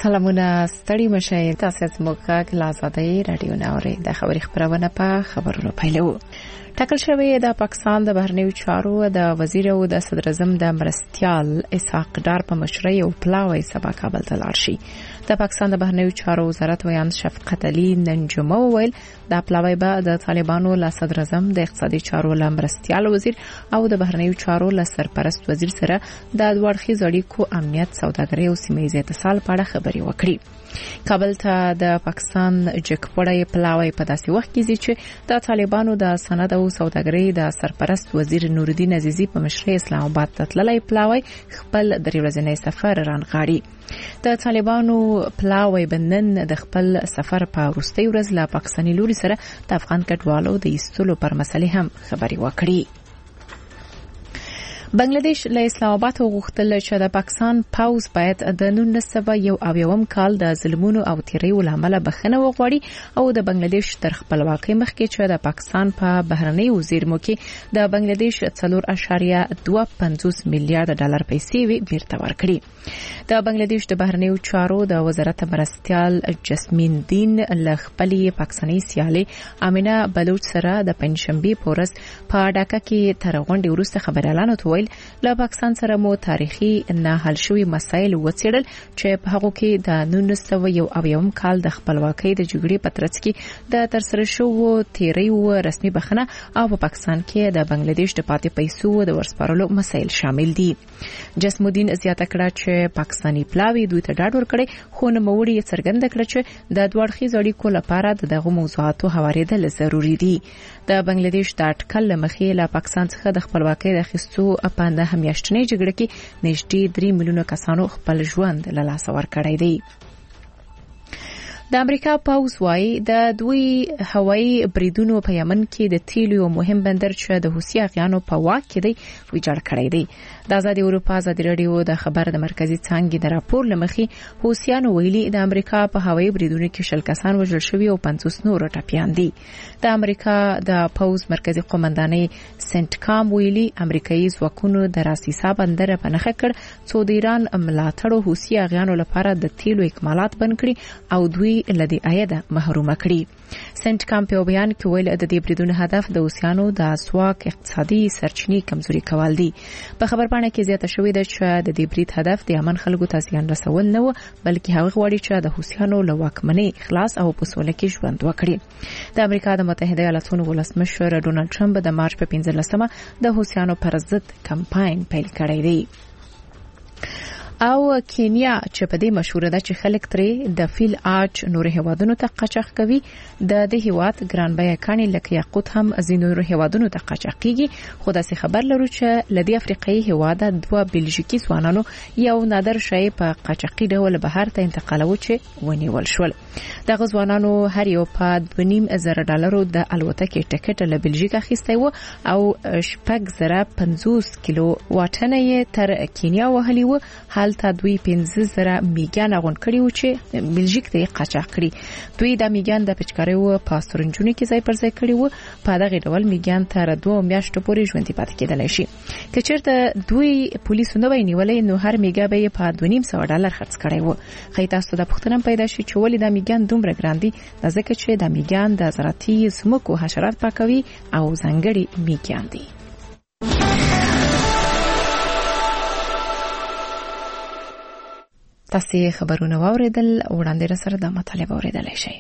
سلامونه ستړي مشه تاسو زموږه لازادي رادیو ناوري د خبري خبرونه په خبرونو پیلو ټاکل شوی د پاکستان د بهرنیو چارو د وزیر او د صدر اعظم د مرستيال اسحاق ډار په مشرۍ او پلاوی سبا کابل ته لاړ شي د پاکستان د بهرنیو چارو وزارت ویان شفقت علي ننجمه ویل د پلاوی به د طالبانو له صدر اعظم د اقتصادي چارو له مرستيال وزیر او د بهرنیو چارو له سرپرست وزیر سره د دوړخي اړیکو امنیت سوداګري او سیمه اتصال په اړه خبري وکړي کابل ته د پاکستان جګپړې پلاوی په داسې وخت کې چې د طالبانو د سند او سوداګري د سرپرست وزیر نورالدین عزیزی په مشرۍ اسلام آباد ته تللی پلاوی خپل درې ورځنی سفر رانغاړي د طالبانو پلاوی بنن د خپل سفر په وروستي ورځ له پاکستاني لوري سره د افغان کډوالو د ایستلو پر مسلې هم خبري وکړي بنگلاديش له اسلام آباد غوښتل چې د پاکستان پاوز باید د 1991 کال د ظلمونو او تیریو لامل بخښنه وغواړي او د بنگلاديش تر خپلواکۍ مخکې چې د پاکستان په بهرنی وزیرمو کې د بنگلاديش 4.25 میلیارډ ډالر پیسې بیرته ورکړي د بنگلاديش د بهرنیو چارو د وزارت مرستيال جسمین دین له خپلې پاکستاني سیالي امینه بلوچ سره د پنځشنبه پورس په ډاکا کې تر غونډې وروسته خبريالانو له پاکستان سره مو تاریخي نه حل شوی مسایل وڅېړل چې په هغه کې د 1991 کال د خپلواکۍ د جګړې په ترڅ کې د ترسره شوو تیریو رسمي بخښنه او په پاکستان کې د بنگلاديش د پاتې پیسو د ورسپارلو مسایل شامل دي جسمودین زیاته کړه چې پاکستاني پلاوی دوی ته ډاډ ورکړي خو نو موړي څرګنده کړه چې د دوړخي اړیکو لپاره دغه موضوعاتو هواریدل ضروری دي د بنگلاديش د اټکل مخې له پاکستان څخه د خپلواکۍ د خستو په د همیاشتنې جګړه کې نږدې 3 میلیونه کسانو خپل ژوند له لاسه ورکړی دی د امریکا پاوز وايي د دوی هوایي بریدونو په یمن کې د تیلو مهم بندر چې د حوثي اغیانو په واک کې دی ویجاړ کړی دی د آزادي اروپا ازادي رادیو د خبر د مرکزی څنګه د راپور لمخې حوثیانو ویلي د امریکا په هوایي بریدونو کې شل کسان وژل شوي او 50 نور ټپيان دي د امریکا د پاوز مرکزی قومندانۍ سنت کام ویلي امریکایي ځواکونو د راسیسا بندر په نخښه کړ څو د ایران ملاتړو حوثي اغیانو لپاره د تیلو اکمالات بند کړي او دوی لدی عاید محروم کړي سنت کام په بیان کې ویل د دې بریدونو هدف د اوسیانو د اسواق اقتصادي سرچینې کمزوري کول دي په خبرپاڼه کې زیاته شوې ده چې د دې برید هدف د یمن خلکو ته زیان رسول نه و بلکې هغه غواړي چې د حوثیانو له واکمنۍ خلاص او په سوله کې ژوند وکړي د امریکا د متحده ایالاتونو ولسمشر ډونالد ټرمپ د مارچ په 15مه د حوثیانو پر ضد کمپاین پیل کړی دی او کینیا چې په دې مشهور ده چې خلک ترې د فیل آج نور هوادونو ته قاچاق کوي د دې هواد ګران بیه کاني لکه یاقوت هم ازینو هوادونو ته قاچاقيږي خو داسې خبر لرو چې لدی افریقایي هواده دوه بلژیکي ځوانانو یو نادر شی په قاچاقي ډول بهر ته انتقالو چې ونیول شول د غزوانانو هر یو په 2.5 ډالرو د الوتکې ټیکټ له بلژیک اخیستی و او 650 کیلو واټنه یې تر کینیا وهلی و حال ته دوی 15,000 میګان غون کړي و چې بلژیک ته قاچاق کړي دوی د میګان د پچکاریو په سرنجونی کې ځای پر ځای کړي و په دغه ډول میګان تر 2 میاشتو پورې ژوند پاتې کېدلی شي که چیرته دوی پولیسو نه وینولې نو هر میګا به په 2.5 ډالر خرڅ کړي و خو تاسو د پښتنم پیدا شي چې ولې د میګان دومره ګران دي ځکه چې د میګان د زراعتي سمکو حشرات پاکوي او ځنګړي میګان دي تاسو خبرونه واوریدل وړاندې را سره د مطالب اوریدلای شئ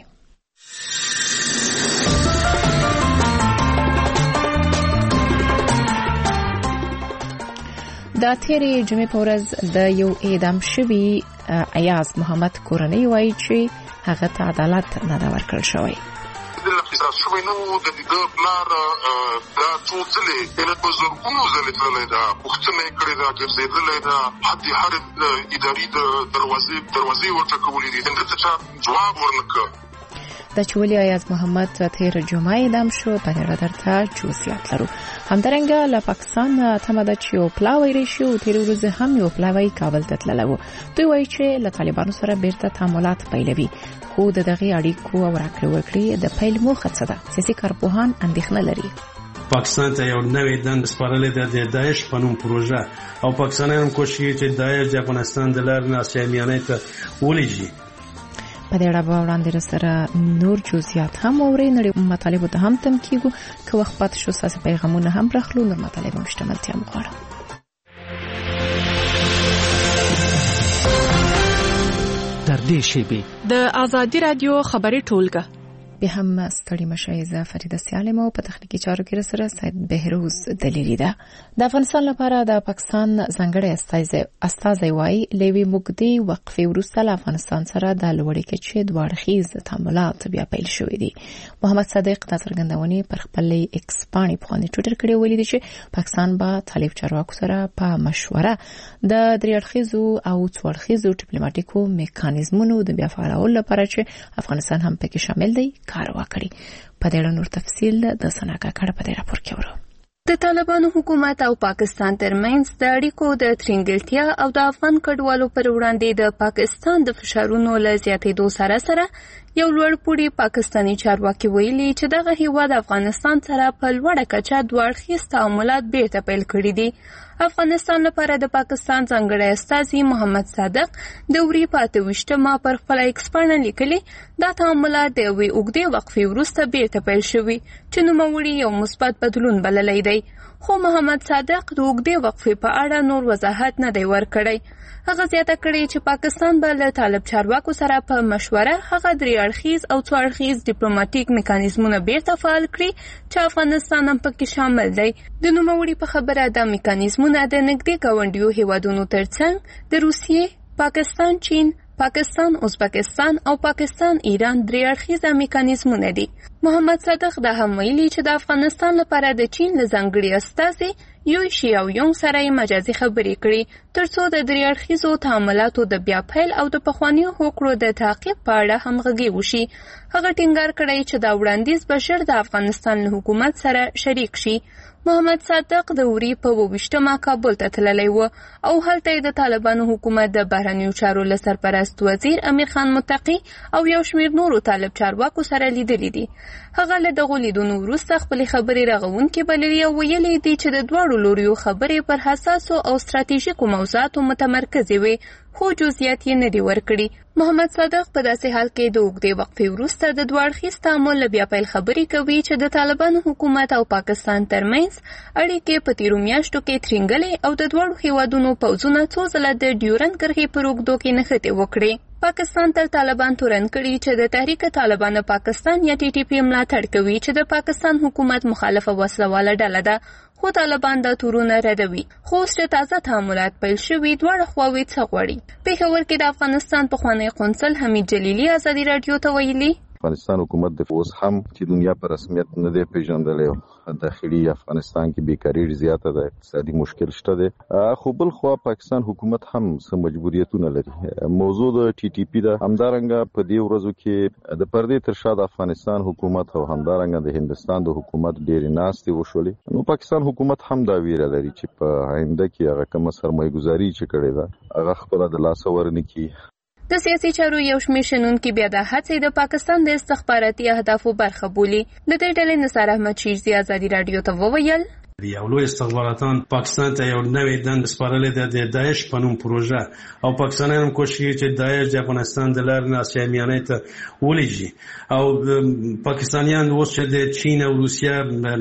د تیرې جمعې په ورځ د یو اعدام شوي ایاز محمد کورنۍ وایي چې هغه ته عدالت نه دا ورکړل شوی شوی نو د دې پلار دا څو ځلې د بزرګونو ځلې تللی دا پوښتنه کړې ده ګرځېدلی ده حتی هر اداري دروازې ورته کولې دي د څه جواب ورنکړ د چولي ایاز محمد تیر جمعه اعدام شو په اړه درته جزئیات لرو همدارنګه له پاکستان تمه ده چې یو پلاوی ریشي او تیر ورځ هم یو پلاوی کابل ته تللی و دوی وایي چې له طالبانو سره بیرته تعاملات پیلوي خو دغه اړیکو او راکړې ورکړې د پیل موخه څه ده سیاسي کارپوهان اندېښنه لري پاکستان ته یو نوې دند سپارلې ده د داعش په نوم پروژه او پاکستانیان هم کوشش کوي چې داعش د افغانستان د لارې نه اسیا میانۍ ته ولېږي. په دې اړه به وړاندې سره نور جزئیات هم اوري، نړۍ مطالبه ته هم تم کیږو که وخت پات شو ساس پیغامونه هم راخلو، نور مطالبه مشتملتیا مغواړم. در دې شیبې د آزادي رادیو خبري ټولګه به هم ستړي مشه زه فریده سالم او په تخنیکی چارو کې سره سید بهروز دلیری ده. د افغانستان لپاره د پاکستان ځانګړی استازی وايي لوي مګدي وقفه وروسته له افغانستان سره د لوړې کچې دوړخیز تعاملات بیا پیل شوې دي. محمد صادق د څرګندونې پر خپل ایکس باندې په ټوئیټر کې ویلي چې پاکستان به طالب چارواکو سره په مشوره د دریړخیزو او څوړخیزو ډیپلوماټیکو میکانیزمونو د بیا فعالولو لپاره چې افغانستان هم پکې شامل دی کار وکړي. په دې اړه نور تفصیل د سناکا کړه په دې راپور کې ورو. د طالبانو حکومت او پاکستان ترمنځ د اړیکو د ترنګلتیا او د افغان کډوالو پر وړاندې د پاکستان د فشارونو له زیاتېدو سره یو لوړ پوړی پاکستانی چارواکي ویلي چې دغه هیواد افغانستان سره په لوړه کچه دوه اړخیز تعاملات بیرته پیل کړي دي. افغانستان لپاره د پاکستان ځانګړی استازي محمد صادق د وري په 28 پر خپل ایکس باندې لیکلي دا تعاملات د یوې اوږدې وقفې وروسته بیرته پیل شوي چې نوموړي یو مثبت بدلون بللی دی. خو محمد صادق د اوږدې وقفې په اړه نور وضاحت نه دی ورکړی. هغه زیاته کړې چې پاکستان به له طالب چارواکو سره په مشوره هغه درې اړخیز او څو اړخیز ډیپلوماټیک میکانیزمونه بیرته فعال کړي چې افغانستان هم پکې شامل دی. د نوموړي په خبره دا میکانیزمونه د نږدې ګاونډیو هیوادونو ترڅنګ د روسیې، پاکستان، چین، پاکستان، ازبکستان او پاکستان ایران درې اړخیزه میکانیزمونه دي. محمد صادق دا هم ویلي چې د افغانستان لپاره د چین له ځانګړي استازي یو شی او یو سره مجازي خبرې کړي ترڅو د درې اړخیزو تعاملاتو د بیا پیل او د پخوانیو هوکړو د تعقیب په اړه همغږي وشي. هغه ټینګار کړی چې دا وړاندیز به ژر د افغانستان له حکومت سره شریک شي. محمد صادق د وري په 28 کابل ته تللی و او هلته د طالبانو حکومت د بهرنیو چارو له سرپرست وزیر امیر خان متقی او یو شمېر نورو طالب چارواکو سره لیدلی دي. هغه له دغو لیدونو وروسته خپلې خبرې رغونکې بللې او ویلي دي چې د دواړو لوریو خبرې پر حساسو او ستراتیژیکو موضوعاتو متمرکزې وي خو جزئیات یې نه دي ورکړي. محمد صادق په داسې حال کې د اوږدې وقفې وروسته د دوه اړخیز تعامل له بیا پیل خبرې کوي چې د طالبانو حکومت او پاکستان ترمنځ اړیکې په تیرو میاشتو کې ترنګلې او د دواړو هیوادونو پوځونه څو ځله د ډیورند کرښې پر اوږدو کې نښتې وکړې. پاکستان تل طالبان تورن کړي چې د تحریک طالبان پاکستان یا ټي ټي پی ملاتړ کوي چې د پاکستان حکومت مخالفه وسلواله ډله ده، خو طالبان دا تورونه ردوي. خو چې تازه تعاملات پیل شوي دواړه خواوې څه غواړي. پېښور کې د افغانستان پخوانی قونسل حمید جلیلی ازادي رادیو ته ویلي افغانستان حکومت د اوس هم چې دنیا په رسمیت نه دی پیژندلی، داخلي افغانستان کې بیکاري زیاته ده، اقتصادي مشکل شته دی، خو بل خوا پاکستان حکومت هم څه مجبوریتونه لري. موضوع د ټي ټي پی ده، همدارنګه په دې ورځو کې د پردې تر شا د افغانستان حکومت او همدارنګه د هندستان د حکومت ډېرې ناستې وشولې. نو پاکستان حکومت هم دا ویره لري چې په آینده کې هغه کومه سرمایه‌ګذاري چې کړې ده هغه خپله د لاسه ورنکړي. د سیاسي چارو یو شمېر شنونکي بیا د هڅې د پاکستان د استخباراتي اهدافو برخه بولي. د دې ډلې نثار احمد شیرزي ازادي رادیو ته وویل یو لوی استخباراتان پاکستان ته یو نوې دند سپارلې ده د داعش په نوم پروژه او پاکستانیان هم کوشش کوي چې داعش د افغانستان د لارې نه اسیا میانۍ ته ولېږي. او پاکستانیان اوس چې د چین او روسیا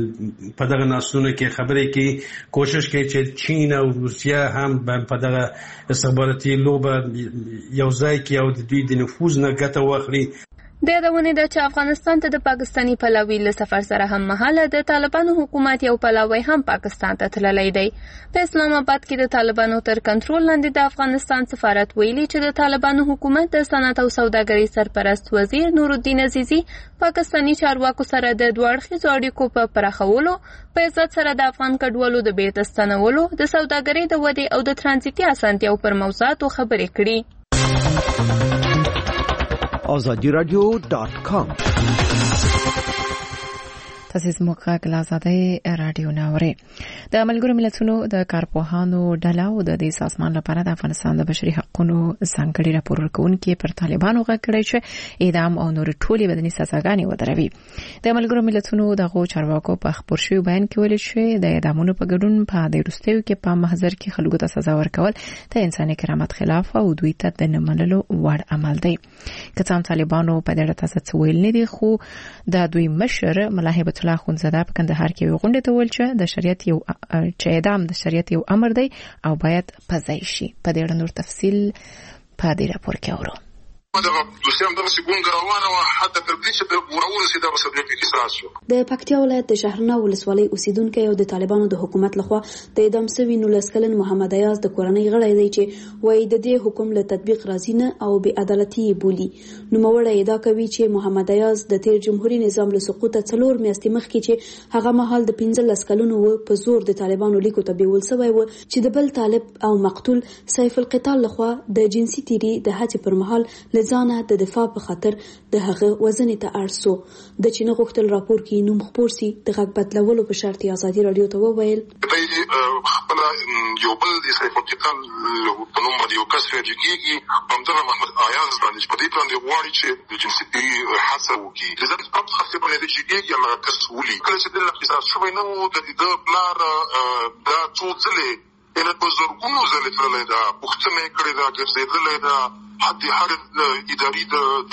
په دغه ناسونو کې خبرې کوي، کوشش کوي چې چین او روسیا هم په دغه استخباراتي لوبه یو ځای کې او د دوی د نفوذ نه ګټه واخلي. د یادونې ده چې افغانستان ته د پاکستانی پلاوي له سفر سره هم مهاله د طالبانو حکومت یو پلاوی هم پاکستان ته تللی دی. په اسلام آباد کې د طالبانو تر کنټرول لاندې د افغانستان سفارت ویلي چې د طالبانو حکومت د صنعت او سوداګرۍ سرپرست وزیر نورالدین عزیزي پاکستانی چارواکو سره د دوه اړخیزو اړیکو په پراخولو، په عزت سره د افغان کډوالو د بیرته ستنولو، د سوداګرۍ د ودې او د ترانزیتي اسانتیاو پر موضوعاتو خبرې کړي. azadiradio.com تاسو زموږ غږ آزادۍ رادیو ناوړي د ملګرو ملتونو د کارپوهانو ډله او د دې سازمان لپاره د افغانستان د بشري حقوقو ځانګړي راپور ورکونکي پر طالبانو غږ کړی چې اعدام او نور ټولې بدني سزاګانې ودروي. د ملګرو ملتونو دغه چارواکو په خبر شوی بیان کې ویل چې د اعدامونو په ګډون په د وروستیو کې په محضر کې خلکو ته سزا ورکول د انساني کرامت خلاف او دوی ته د نه منلو وړ عمل دی. که څنګه طالبانو په دې اړه تاسو ویل نه دي خو د دوی مشر ملا هیبت الله خونزاده په کندهار کې غونډه ته ویل چې د شریعت یو اعدام د شریعت یو امر دی او باید پځای شي. په دې اړه نور تفصیل په دې راپور کې اورو. د پکتیا ولایت د شهرنا ولسوالۍ اوسیدونکو او د طالبانو د حکومت لخوا د اعدام شوی 19 کلن محمد ایاز د کورنۍ غړی دی چې وایي د دې حکم له تطبیق راځي نه او بې عدالتي بولي. نو موړه ادعا کوي چې محمد ایاز د تیر جمهوریت نظام له سقوط څلور میاشتې مخکې چې هغه مهال د 15 کلونو په زور د طالبانو لیکو ته بیول شوی و چې د بل طالب او مقتول سیف القتال لخوا د جنسي تیری د هڅې پر مهال لزانه د دفاع په خاطر د هغه وزن ته اړسو د چینه غوښتل راپور کې نوم خبر سي د غږ بدلولو په شرط آزادي رادیو ته وویل خپل یو بل د سیف القتال په نوم باندې یو کس راځيږي همدغه محمد ایاز باندې په دې باندې غواړي چې د جنسي تیری حساب وکړي. لذا په خاطر باندې چې هغه کس ولي کله چې د اقتصاد شوی نو د دې پلار دا څو ځله ان په زرګونو ځله تللی دا پوښتنه کړې دا ګرځېدلې دا حد هر اداري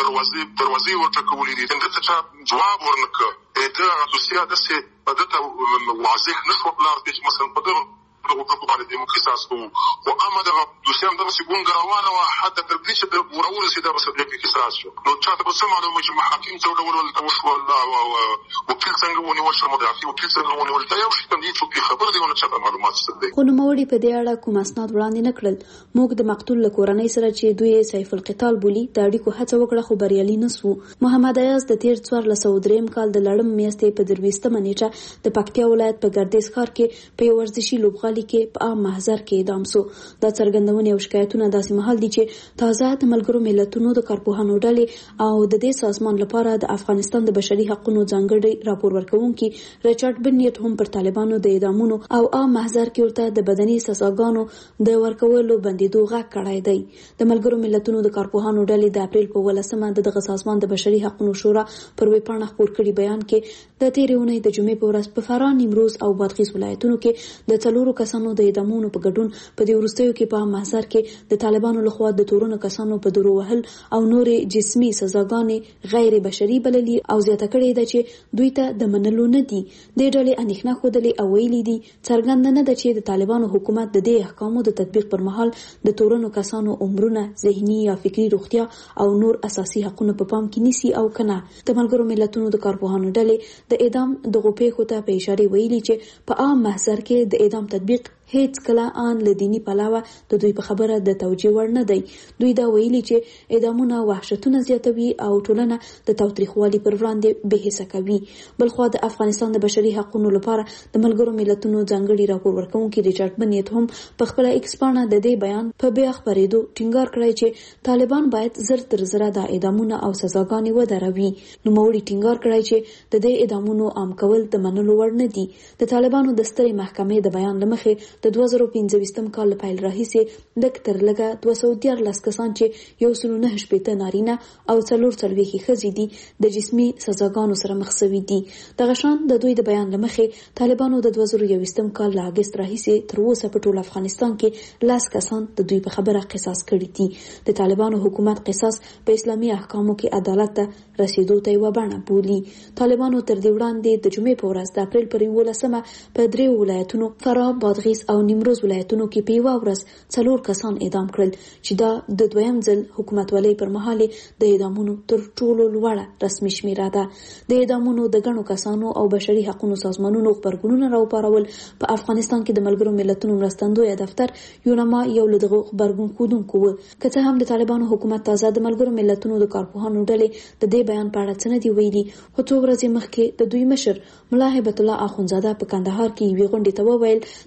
دروازې ورټکولې دي څنګه چې جواب ورنکړ دا دوسیه د څه دته واضح نشو بلار چې مثلا په دغه باندې د مقیاس او امده دوسیه هم دغه څنګه روانه او حتی تر دې چې د ورور سي دا په سبب کې احساس شو. نو چا ته په معلومه چې محاکم څو ډول توشو الله او وکیل څنګه ونیول شو مدافع وکیل څنګه ونیول دا یو څه دي چې خبر دی ونه چا معلومات ستدي. خو نو موړي په دې اړه کوم اسناد وړاندې نکړل. موږ د مقتول له کورنۍ سره چې دوی سیف القتال بولی د اړیکو هڅه وکړه خو بریالي نسو. محمد ایاز د تیر 1403 کال د لړم میاشتې په 23 نیټه د پکتیا ولایت په ګردیز ښار کې په ورزشي لوبغالي کې په عام محضر کې اعدام شو. دا څرګندونه او شکایتونه داسې مهال دي چې تازه د ملګرو ملتونو د کارپوهانو ډلې او د دې سازمان لپاره د افغانستان د بشري حقوقو ځانګړي راپور ورکونکي ریچارډ بنیټ هم پر طالبانو د اعدامونو او عام محضر کې ورته د بدني سزاګانو د ورکولو بندیدو غږ کړای دی. د ملګرو ملتونو د کارپوهانو ډلې د اپریل په 18 دغه سازمان د بشري حقوقو شورا پر ویبپاڼه خبر کړي بیان کې د تیرې اونۍ د جمعې په ورځ په فراه، نیمروز او بادغیس ولایتونو کې د څلورو کسانو د اعدامونو په ګډون په دې وروستیو کې په محضر کې د طالبانو لخوا د تورونو کسانو په درو وهل او نورې جسمي سزاګانې غیر بشري بللي او زیاته کړې ده چې دوی ته د منلو نه دي. د ډلې اندېښنه خوده او ویلي دي څرګنده نه ده چې د طالبانو حکومت د دې احکامو د تطبیق پر مهال د تورونو کسانو عمرونه، ذهني یا فکری روغتیا او نور اساسي حقوقونه په پام کې نیسي او کنه. د ملګرو ملتونو د کارپوهانو ډلې د اعدام د غوپې ته په اشاره ویلي چې په عام محضر کې د اعدام تطبیق هیڅ کله ان له دینی پلاوه د دوی په خبره د توجیه ور نه دی. دوی دا ویلي چې اعدامونه وحشتونه زیاتوي او ټولنه د تاوتریخوالي پر وړاندې به حساب کوي. بلخو د افغانستان د بشري حقوقو لپاره د ملګرو ملتونو ځانګړي راپور ورکونکي ریچارډ بنیټ هم په خپل ایکس باندې د دې بیان په بیا خبرېدو ټینګار کړی چې طالبان باید زر تر زره د اعدامونه او سزاګانې ودروي. نو موړي ټینګار کړی چې د دې اعدامونو عام کول د منلو وړ نه دي. د طالبانو د سترې محکمې د بیان لمخې د 2015 کال پیل راهیسې د تر لګه 214 کسان چې 109 نارینه او 440 ښځې دي د جسمي سزاګانو سره مخ شوي دي. دغه شان د دوی د بیان لمخې طالبانو د 2021 کال له اگست راهیسې تر اوسه په ټول افغانستان کې 10 کسان د دوی په خبره قصاص کړي دي. د طالبانو حکومت قصاص په اسلامي احکامو کې عدالت ته رسیدو ته یو بڼه بولي. طالبانو تر دې وړاندې د جمعې په ورځ د اپریل پر 11 په درې ولایتونو فراه، بادغیس او نیمروز ولایتونو کې په یو ورځ 4 کسان اعدام کړل چې دا د دویم ځل حکومت ولې پر مهال د اعدامونو تر ټولو لوړه رسمي شمیره ده. د اعدامونو د غنو کسانو او بشري حقوقو سازمانونو خبرګونونه راوپارول. په افغانستان کې د ملګرو ملتونو مرستندوی دفتر یونما یو لدغه خبرګون خودونکو و. که څه هم د طالبانو حکومت تازه د ملګرو ملتونو د کارپوهانو ډلې د دې بیان په اړه څه نه دی ویلي، خو څو ورځې مخکې د دوی مشر ملا هیبت الله اخونزاده په کندهار کې یو غونډه ته وویل د شریعت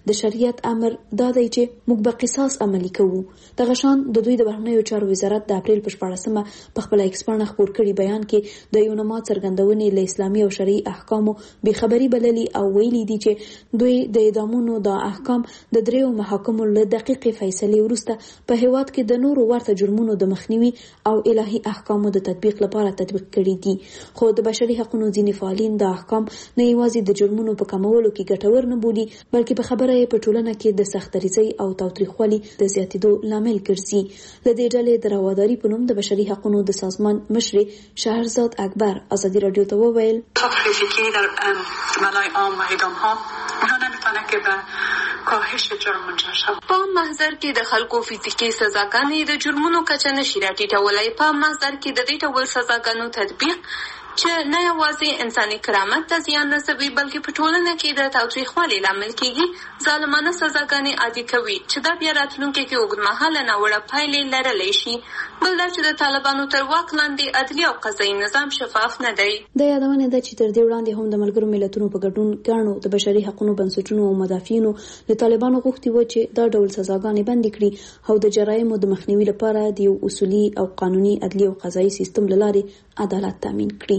مدیریت امر دا دی چې موږ به قصاص عملي کوو. دغه شان د دوی د بهرنیو چارو وزارت د اپریل په 14مه په خپل ایکس باندې خبر کړي بیان کې د یونما څرګندونې له اسلامي او شرعي احکامو بې خبري بللي او ویلي دي چې دوی د اعدامونو د احکام د دریو محاکمو له دقیقې فیصلې وروسته په هیواد کې د نورو ورته جرمونو د مخنیوي او الهي احکامو د تطبیق لپاره تطبیق کړي دي. خو د بشري حقوقو ځینې فعالین د احکام نه یوازې د جرمونو په کمولو کې ګټور نه بولي بلکې په خبره یې په ټولنه کې د سختدریځۍ او تاوتریخوالي د زیاتېدو لامل ګرځي. له دې ډلې د رواداري په نوم د بشري حقوقو د سازمان مشر شهرزاد اکبر ازادي رادیو ته وویل فیزیکی در ملای عام و اعدام‌ها اونها نمیتونه که به کاهش جرم منجر شود. په محضر کې د خلکو فزیکی سزاګانې د جرمونو کچه نشي راټیټولای. په محضر کې د دې ډول سزاګانو تطبیق چې نه یوازې انساني کرامت ته زیان رسوي بلکې په ټولنه کې د تاوتریخوالي لامل کیږي. ظالمانه سزاګانې عادي کوي چې دا بیا راتلونکي کې اوږدمهاله ناوړه پایلې لرلی شي. بل دا چې د طالبانو تر واک لاندې عدلي او قضایي نظام شفاف نه دی. د یادونه ده چې تر دې وړاندې هم د ملګرو ملتونو په ګډون ګڼو د بشري حقوقو بنسټونو او مدافعینو له طالبانو غوښتي و چې دا ډول سزاګانې بند کړي او د جرایمو د مخنیوي لپاره د یو اصولي او قانوني عدلي او قضایي سیستم لارې عدالت تامین کړي.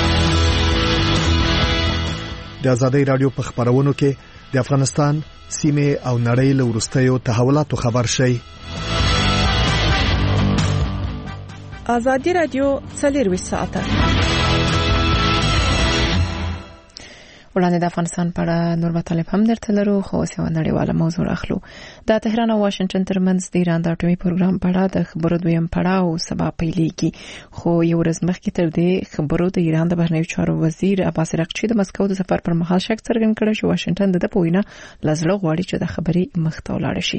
د ازادي رادیو په خبرونو کې د افغانستان سیمه او نړۍ له وروستیو تحولاتو خبر شي. ازادي رادیو 24 ساعته وړاندې د افغانستان په اړه نور مطالب هم درته لرو خو اوس یو نړیواله موضوع اخلو. د تهران او واشنگټن ترمنځ د ایران د اټومي پروګرام په اړه د خبرو دویم پړاو سبا پیلېږي. خو یو ورځ مخکې تر دې خبرو د ایران د بهرنیو چارو وزیر عباس اراغچی د مسکو د سفر پر مهال شک څرګند کړ چې واشنگټن د پوینه لزړه غواړي چې د خبرې مخته ولاړ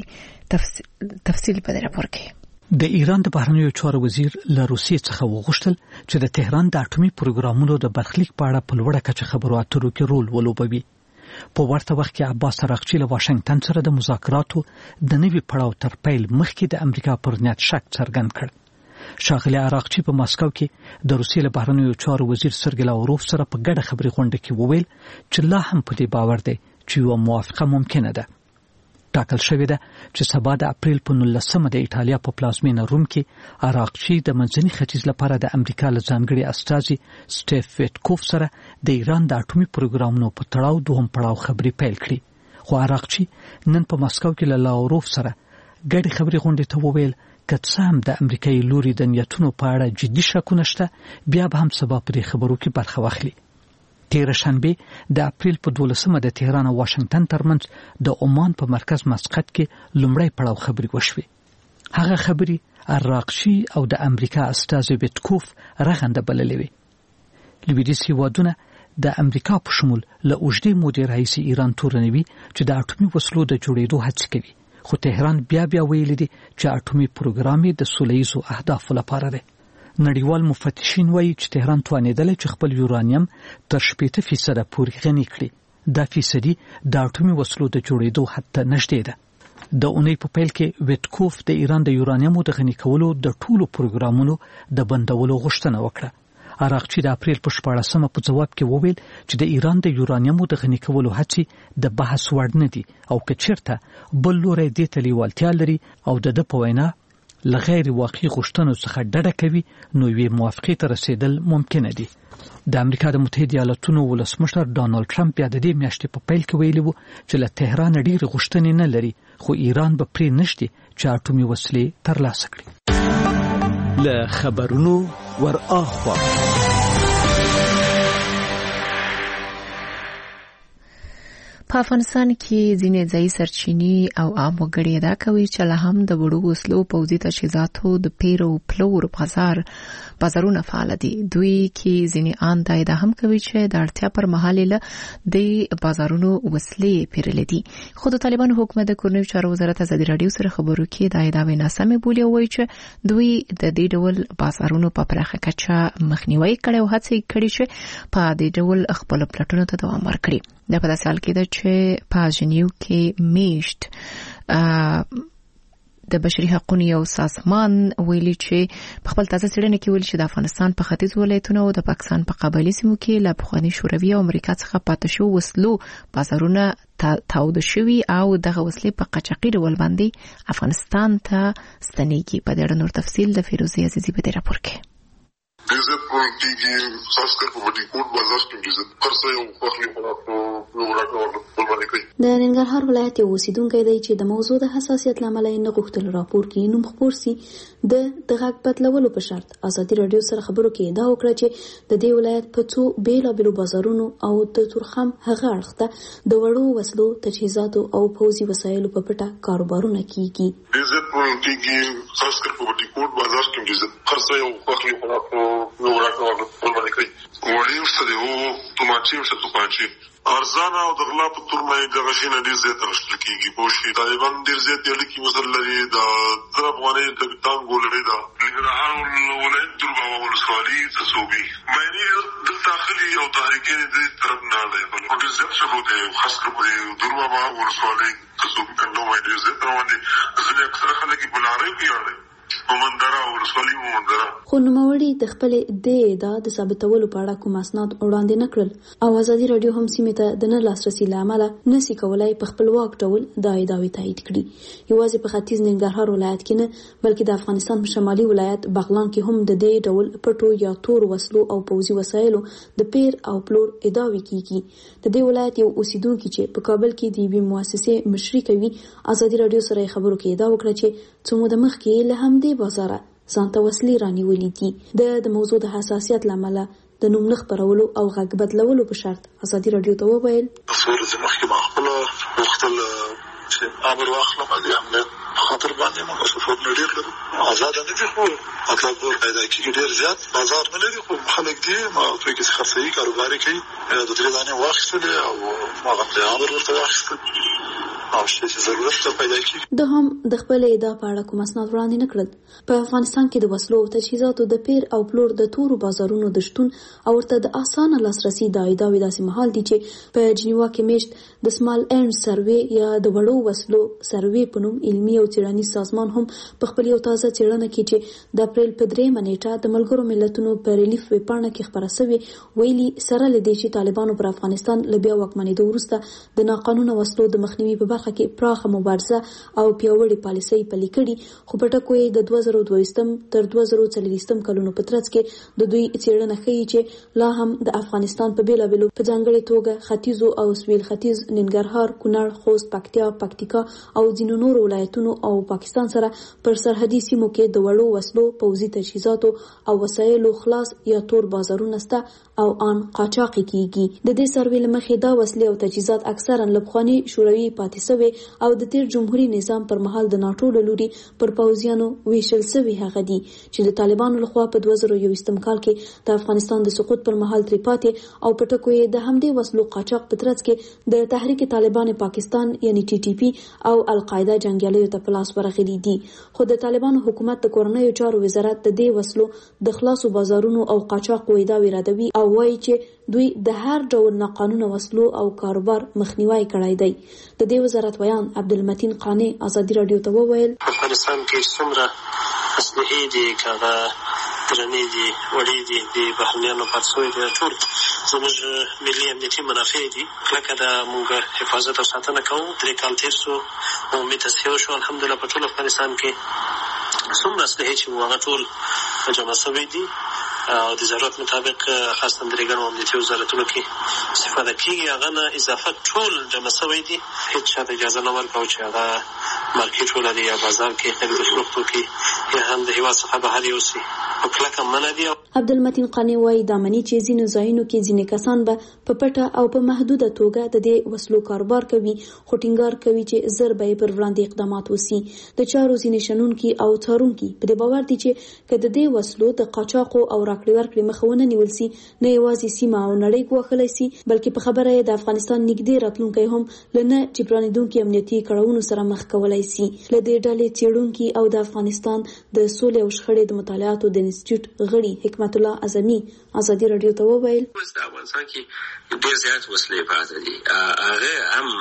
شي. تفصیل په دې راپور کې. د ایران د بهرنیو چارو وزیر له روسیې څخه وغوښتل چې د تهران د اټومي پروګرامونو د برخلیک په اړه په لوړه کچه خبرو اترو کې رول ولوبوي. په ورته وخت کې عباس اراغچی له واشنگټن سره د مذاکراتو د نوي پړاو تر پیل مخکې د امریکا پر نیت شک څرګند کړ. شاغلی اراغچی په مسکو کې د روسیې له بهرنیو چارو وزیر سرګی لاوروف سره په ګډه خبري غونډه کې وویل چې لا هم په دې باور دی چې یو موافقه ممکنه ده. ټاکل شوې ده چې سبا د اپریل په 19مه د ایټالیا په پلازمینه روم کې اراغچی د منځني ختیځ لپاره د امریکا له ځانګړي استازي سټیف ویټکوف سره د ایران د اټومي پروګرامونو په تړاو دوهم پړاو خبري پیل کړې. خو اراغچی نن په مسکو کې له لاوروف سره ګډي خبري غونډې ته وویل که څه هم د امریکایي لوري د نیتونو په اړه جدي شکونه شته بیا به هم سبا په خبرو کې برخه واخلي. تیر شنبه د اپریل په 12مه د تهران او واشنگټن ترمنځ د عمان په مرکز مسقط کې لومړی پړاو خبري وشوي. هغه خبري اراغچی او د امریکا استازي ویټکوف رغنده بللې وي. لویدیځ هیوادونه د امریکا په شمول له اوږدې مودې راهیسې ایران تورنوي چې د اټومي وسلو د جوړېدو هڅه کوي. خو تهران بیا ویلي دي چې اټومي پروګرام د سولهییزو اهدافو لپاره دی. نړیوال مفتشین وایي چې تهران توانیدل چې خپل یورانیم تر 80% پورې غني کړي. دا فیصدي د اټومي وسلو د جوړېدو حد ته نږدې ده. د اونۍ په پیل کې ویټکوف د ایران د یورانیمو د غني کولو د ټولو پروګرامونو د بندولو غوښتنه وکړه. اراغچی د اپریل په 14مه په جواب کې وویل چې د ایران د یورانیمو د غني کولو هڅې د بحث وړ نه دي او که چیرته بل لوري دې ته لیوالتیا لري او د په وینا لغیر واقعي غوښتنو څخه ډډه کوي نو وی موافقه ته رسیدل ممکن دي. د امریکا د متحده ایالاتونو ولسمشر ډانلډ ټرمپ بیا د دې میاشتې په پیل کې ویلي وو چې له تهران ډېر غوښتنې نه لري خو ایران به پرې نشي چې اټومي وسلې ترلاسه کړي. له خبرونو ور اخوا په افغانستان کې ځینې ځایي سرچینې او عام وګړي ادا کوي چې له هم د وړو وسلو پوځي تجهیزاتو د پیرو پلور بازارونه فعال دي. دوی کې ځینې آن دا ادعا هم کوي چې د اړتیا پر مهال له د بازارونو وسلې پیرلې دي. خو د طالبانو حکومت د کورنیو چارو وزارت ازادي رادیو سره خبرو کې دا ادعا ناسمه بولي او وایي چې دوی د دې ډول بازارونو په پراخه کچه مخنیوي کړي او هڅه کړي چې په دې ډول خپل پلاتونو ته دوام ورکړي. دا په داسې حال کې ده چې په ژنیو کې میشت د بشري حقوقو یو سازمان ویلي چې په خپل تازه څېړنه کې ویل چې د افغانستان په ختیځ ولایتونو او د پاکستان په قبایلي سیمو کې له پخواني شوروي او امریکا څخه پاتې شو وسلو بازارونه تاود شوي او دغه وسلې په قاچاقي ډول باندې افغانستان ته ستنېږي. په دې اړه نور تفصیل د فیروزي عزیزي په دې راپور کې. عزت پروتیږي خاص کر په بډي کوټ بازار کې عزت خرڅه او خپل خپل ورکړه ولونه کوي. د ننګرهار ولایت یو اوسیدونکی دی چې د موضوع د حساسیت لامل نه غوښتل راپور کې نوم خپور سي د غږ بدلولو په شرط ازادي رادیو سره خبرو کې دا وکړه چې د دې ولایت په څو بیلابیلو بازارونو او د تورخم هغه اړخ ته د وړو وسلو تجهیزاتو او پوځي وسایلو په پټه کاروبارونه کیږي. عزت پروتیږي خاص کر په بډي کوټ بازار کې عزت خرڅه او خپل خپل ورکړه ولونه کوي. وړي ورته او توماچي ورته توپانچي ارزانه او د غلا په تور مې د غشینه ډیر زیات راشل کیږي. پوښي طالبان ډیر زیات دي لکه مثلا لري د افغاني د تانګو لري دا ننګرهار ولایت دربا ولسوالي تصوبي مې د داخلي او تحریکین د طرف نه دی بل ډیر زیات شروع دي خاص کر په دربا ولسوالي تصوبي کنده مې ډیر زیات روان دي. ځینې اکثر خلک بلاره پیاړي ومندرا ورسولي ومندرا خو نوموړي د خپل د ادعا د ثابتولو په اړه کوم اسناد وړاندې نه کړل او ازادي رادیو هم سیمه ته د نه لاسرسي لامل نسی کولای په خپل واک ډول د ادعاوې تایید کړي. یوازې په ختیځ ننګرهار ولایت کې نه بلکې د افغانستان په شمالي ولایت بغلان کې هم د دې ډول پټو یا تور وسلو او پوځي وسایلو د پیر او پلور ادعاوې کیږي. د دې ولایت یو اوسیدونکو چې په کابل کې د یوې مؤسسې مشري کوي ازادي رادیو سره خبرو کې ادعا وکړه چې څومره د مخ کې له همدې بازار ځانته وسلې رانیولې دي. د موضوع د حساسیت لامل د نوم خبرولو او غږ بدلولو په شرط ازادي رادیو ته وویل صور زمخه معقوله وختل چې امر واخلم د امنیت خاطر باندې مو مسؤلیت نه لري آزاد نه دي خو مطلب پیدا کیږي ډیر زیات بازار نه لري خو خلک دي ما په کې خرڅي کاروبار کوي د درې دانې واخیستل او ما غوښتل امر ورته واخیستل او چې ضرورت ته پیدا کیږي. د هم د خپل ادعا په اړه کوم اسناد وړاندې نه کړل. په افغانستان کې د وسلو او تجهیزاتو د پیر او پلور د تورو بازارونو د شتون او ورته د اسانه لاسرسي د ادعاوې داسې محل دي چې په جنیوا کې میشت د سمال اینډ سروي یا د وړو وسلو سروي په نوم علمي او څېړنیز سازمان هم په خپل یو تازه څېړنه کې چې د اپریل په 3 نیټه د ملګرو ملتونو په ریلیف ویبپاڼه کې خبره شوې ویلي سره لدی چې طالبانو پر افغانستان له بیا واکمنېدو وروسته د ناقانونه وسلو د مخنیوي په برخه کې پراخه مبارزه او پیاوړې پالیسۍ پلي کړي. خو په ټکو یې د 2022 تر 2024 کلونو په ترڅ کې د دوی څېړنه ښیي چې لا هم د افغانستان په بیلابیلو په ځانګړې توګه ختیځو او سویل ختیځ ننګرهار کونړ خوست پکتیکا او ځینو نورو ولایتونو او پاکستان سره پر سرحدي سیمو کې د وړو وسلو پوځي تجهیزاتو او وسایلو خلاص یا تور بازارونه سته او ان قاچاق کیږي. د دې سروې لمخې دا وسلې او تجهیزات اکثرا لبخواني شوروي پاتې سوي او د تیر جمهوریت نظام پر مهال د ناټو له لوري پر پوځیانو ویشل شوی هغه دي چې د طالبانو لخوا په 2021 کال کې د افغانستان د سقوط پر مهال تری پاتې او په ټکو یې د همدې وسلو قاچاق په ترڅ کې د تحریک طالبان پاکستان یعنی TTP او القاعده جنگیالیو ته پلاس ورغلي دي. خو د طالبانو حکومت د کورنیو چارو وزارت د دې وسلو د خلاصو بازارونو او قاچاق وېدا ورادوي او وایي چې دوی د هر ډول ناقانونه وسلو او کاروبار مخنیوي کړای دی. د دې وزارت ویان عبدالمتین قانی ازادي رادیو ته وویل افغانستان کې څومره اسلحې دي کاغه درنې دي وړې دي د بهرنیانو پاتسوي دي ټول زموږ ملي امنیتي منافع دي کلکه د موږ حفاظت او ساتنه کوو. 3 کال تیر شو او متاسفه شو الحمدلله په ټول افغانستان کې څومره اسلحې چې هغه ټول جمع شوي دي او د ضرورت مطابق خاصه د ریګنو امنیتي وزارتونو کې استفاده کیږي هغه نه اضافه ټول جمع شوی دي. هیڅ چاته اجازه نه ورکوي چې هغه مارکیټ ولري یا بازار کې خرید و فروخت وکړي یا هم د هیواد څخه بهر یوسي په کلکه منع دي. عبدالمتین قانی وایي د امني چې ځینو ځایونو کې ځینې کسان به په پټه او په محدوده توګه د دې وسلو کاروبار کوي خو ټینګار کوي چې زر به پر وړاندې اقدامات وسی. د چارو ځینې شنونکي او څارونکي په دې باور دي چې کله د دې وسلو د قاچاقو او راکړې ورکړې مخونه نیول سي نه یوازې سیمه او نړۍ ګواښلی سي بلکې په خبره یې د افغانستان نږدې راتلونکی هم لنه چې پرانیدونکي امنیتي کړاوونو سره مخ کولای سي. له دې ډلې څېړونکي او د افغانستان د سولې او شخړې د مطالعاتو د انسټیټیوټ غړي حکمت الله اعظمي ازادي رادیو ته وویل د افغانستان کې ډېر زیات وسلې پاتې دي هغه هم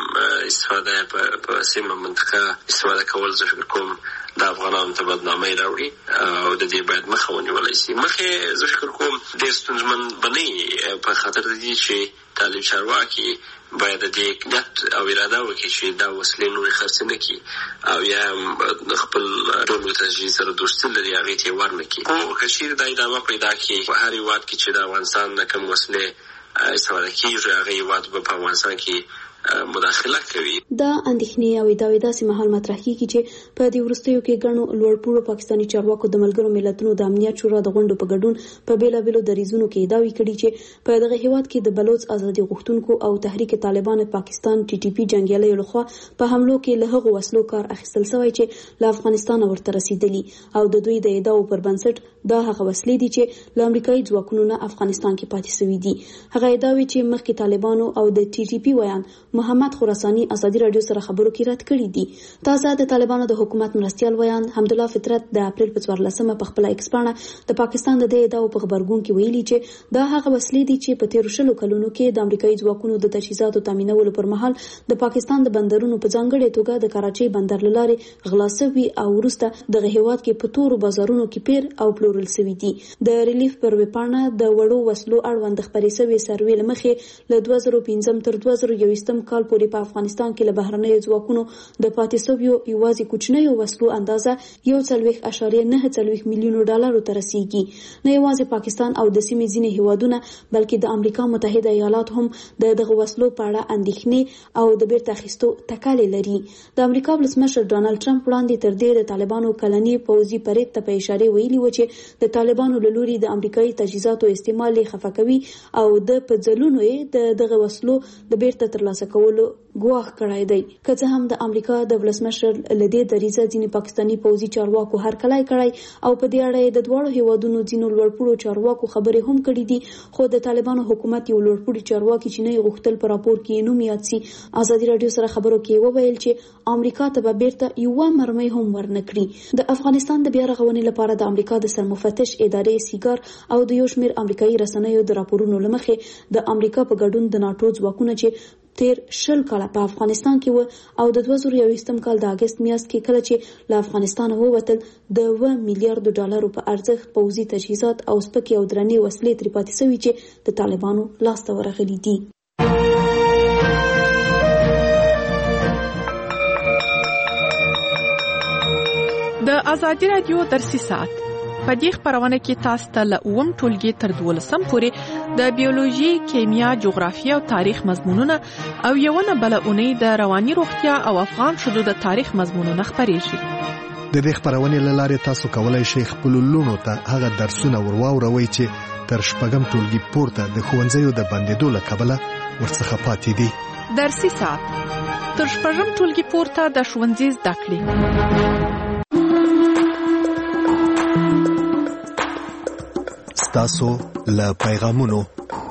استفاده په سیمه منطقه استفاده کول زه فکر کوم د افغانانو ته بدنامۍ راوړي او د دې باید مخه ونیولی شي. مخکې زه فکر کوم ډېر ستونزمن به نه وي په خاطر د دې چې طالب چارواکي باید د دې نیت او اراده وکړي چې دا وسلې نورې خرڅې نه کړي او یا هم خپل ډلو ته سره دوستي لري هغې ته یې ورنه کړي. خو که چیرې دا ادامه پیدا کړي په هر هېواد کې چې د افغانستان نه کوم وسلې استفاده کېږي هغه هېواد به په افغانستان کې مداخله کوي. دا اندېښنې او ادعاوې داسې مهال مطرح کیږي چې په دې وروستیو کې ګڼو لوړپوړو پاکستاني چارواکو د ملګرو ملتونو د امنیت شورا د غونډو په ګډون په بیلابیلو دریځونو کې ادعاوې کړي چې په دغه هیواد کې د بلوچ ازادي غوښتونکو او تحریک طالبان پاکستان TTP جنگیالیو لخوا په حملو کې له هغو وسلو کار اخیستل شوی چې له افغانستان ورته رسیدلی او د دوی د ادعاو پر بنسټ دا هغه وسلې دي چې له امریکایي ځواکونو نه افغانستان کې پاتې شوي دي. هغه ادعاوې چې مخکې طالبانو او د TTP ویان محمد خراسانی ازادي رادیو سره خبرو کې رد کړي دي. تازه د طالبانو د حکومت مرستيال ویان حمدالله فطرت د اپریل په 14مه په خپل ایکس باندې د پاکستان د دې ادعاو په خبرګون کې ویلي چې دا هغه وسلې دي چې په 13 کلونو کې د امریکایي ځواکونو د تجهیزاتو تامینولو پر مهال د پاکستان د بندرونو په ځانګړي توګه د کراچۍ بندر لارې غلا شوي او وروسته دغه هیواد کې په تورو بازارونو کې پیر او پلورل شوي دي. د ریلیف پر وپاڼه د وړو وسلو اړوند خبرې شوې سروې لمخې له 2015 تر 2021 کال پورې په افغانستان کې له بهرنیو ځواکونو د پاتې شویو یوازې کوچنیو وسلو اندازه 1.9 میلیون ډالرو ته رسیږي. نه یوازې پاکستان او د سیمې ځینې هیوادونه بلکې د امریکا متحده ایالات هم دغه وسلو په اړه اندېښنې او د بیرته اخیستو تکالې لري. د امریکا ولسمشر ډانلډ ټرمپ وړاندې تر دې د طالبانو کلنی پوځي پریډ ته په اشاره ویلي و چې د طالبانو له لوري د امریکایي تجهیزاتو استعمال خفقوي او د پځلونو دغه وسلو د بیرته ترلاسه کولو ګواښ کړای دی. که څه هم د امریکا د ولسمشر لدې دریځه ځینې پاکستاني پوځي چارواکو هرکلی کړی او په دې اړه د دواړو هیوادونو ځینو لوړپوړو چارواکو خبرې هم کړې دي، خو د طالبانو حکومت یو لوړپوړي چارواکي چې نه غوښتل په راپور کې نوم یاد شي ازادي رادیو سره خبرو کې وویل چې امریکا ته به بیرته یو مرمۍ هم ورنکړي. د افغانستان د بیا رغونې لپاره د امریکا د سرمفتش ادارې سیګار او د یو شمېر امریکایي رسنیو د راپورونو لمخې د امریکا په ګډون د ناتو ځواکونه چې تیر 20 کال په افغانستان کې و او د 2021 کال د اگست میاشت کې کله چې له افغانستان ووتل د 1 میلیارډ ډالرو په ارزښت پوځي تجهیزات او سپکې او درنې وسلې ترې پاتې شوي چې د طالبانو لاسته ورغلي دي. د ازادي رادیو درسي ساعت په دې خبرونه کې تاسو ته له اوم ټولګي تر 12 پورې د بیولوژي، کیمیا، جغرافیه او تاریخ مضمونونه او یوونه بلونه د رواني روغتیا او افغان شذو د تاریخ مضمونونه خبرېږي. د دې خبرونه لاره تاسو کولای شئ خپل لونو ته هغه درسونه ورواوروي چې تر شپږم ټولګي پورته د ښوونځیو د بندیدو له کبله ورڅخه پاتې دي. درسي ساعت تر شپږم ټولګي پورته د ښوونځي زده کړې. تاسو له پیغامونو.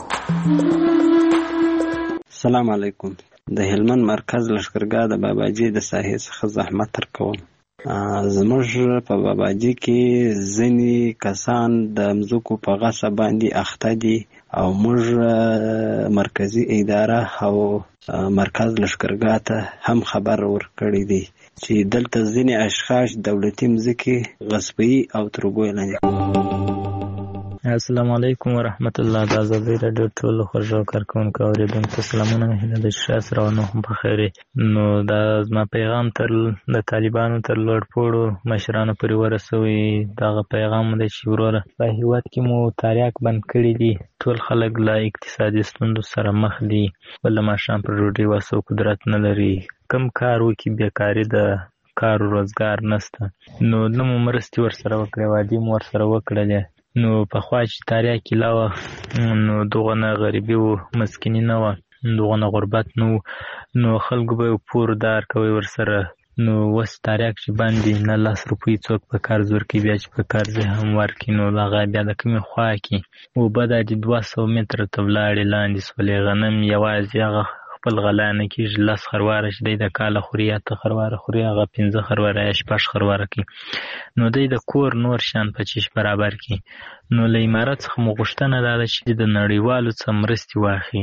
السلام علیکم. د هلمند مرکز لشکرګاه د باباجي د ساحې څخه زحمت ترکوم. زموږ په باباجي کې ځینې کسان د مځکو په غصب باندې اخته دي او موږ مرکزی اداره او مرکز لشکرګاه ته هم خبر ورکړی دی چې دلته ځینې اشخاص دولتي مځکې غصبي او ترګوي لاندې. السلام علیکم ورحمت الله. د ازادي رادیو ټول خوږو کارکونکو اوریدونکو سلامونه. هیله ده چې تاسو روانو هم په خیر. نو دا زما پیغام تر د طالبانو تر لوړپوړو مشرانو پورې ورسوي. دغه پیغام دی چې وروره په هیواد کې مو تاریاک بند کړي دي. ټول خلک له اقتصادي ستونزو سره مخ دي، بل ماشومان پر ډوډۍ واسو قدرت نه لري. کم کار وکړي بیکاري ده، کار او روزګار نشته. نو نو مرستې ورسره وکړي، وادي مو ورسره وکړلې. نو په خوا چې تاریاک کلا وه نو دغه نه غریبي و، مسکیني نه وه، دغه نه غربت نه و. نو خلکو به پور دار کوي ورسره. نو اوس تاریاک چې باندې نه 10 روپۍ څوک په قرض ورکوي، بیا چې په قرض هم ورکړي نو هغه بیا د کومې خوا کې اوبه دا د 200 متره ته ولاړې لاندې سولې. غنم یوازې هغه خپل غلا نه کېږي. 10 خرواره چې دی د کاله خوري، 8 خرواره خوري، هغه 15 خرواره یا 6 خرواره کوي. نو دی د کور نور شان په چیش برابر کړي. نو له امارات څخه مو غوښتنه دا ده چې د نړیوالو څخه مرستې واخلي،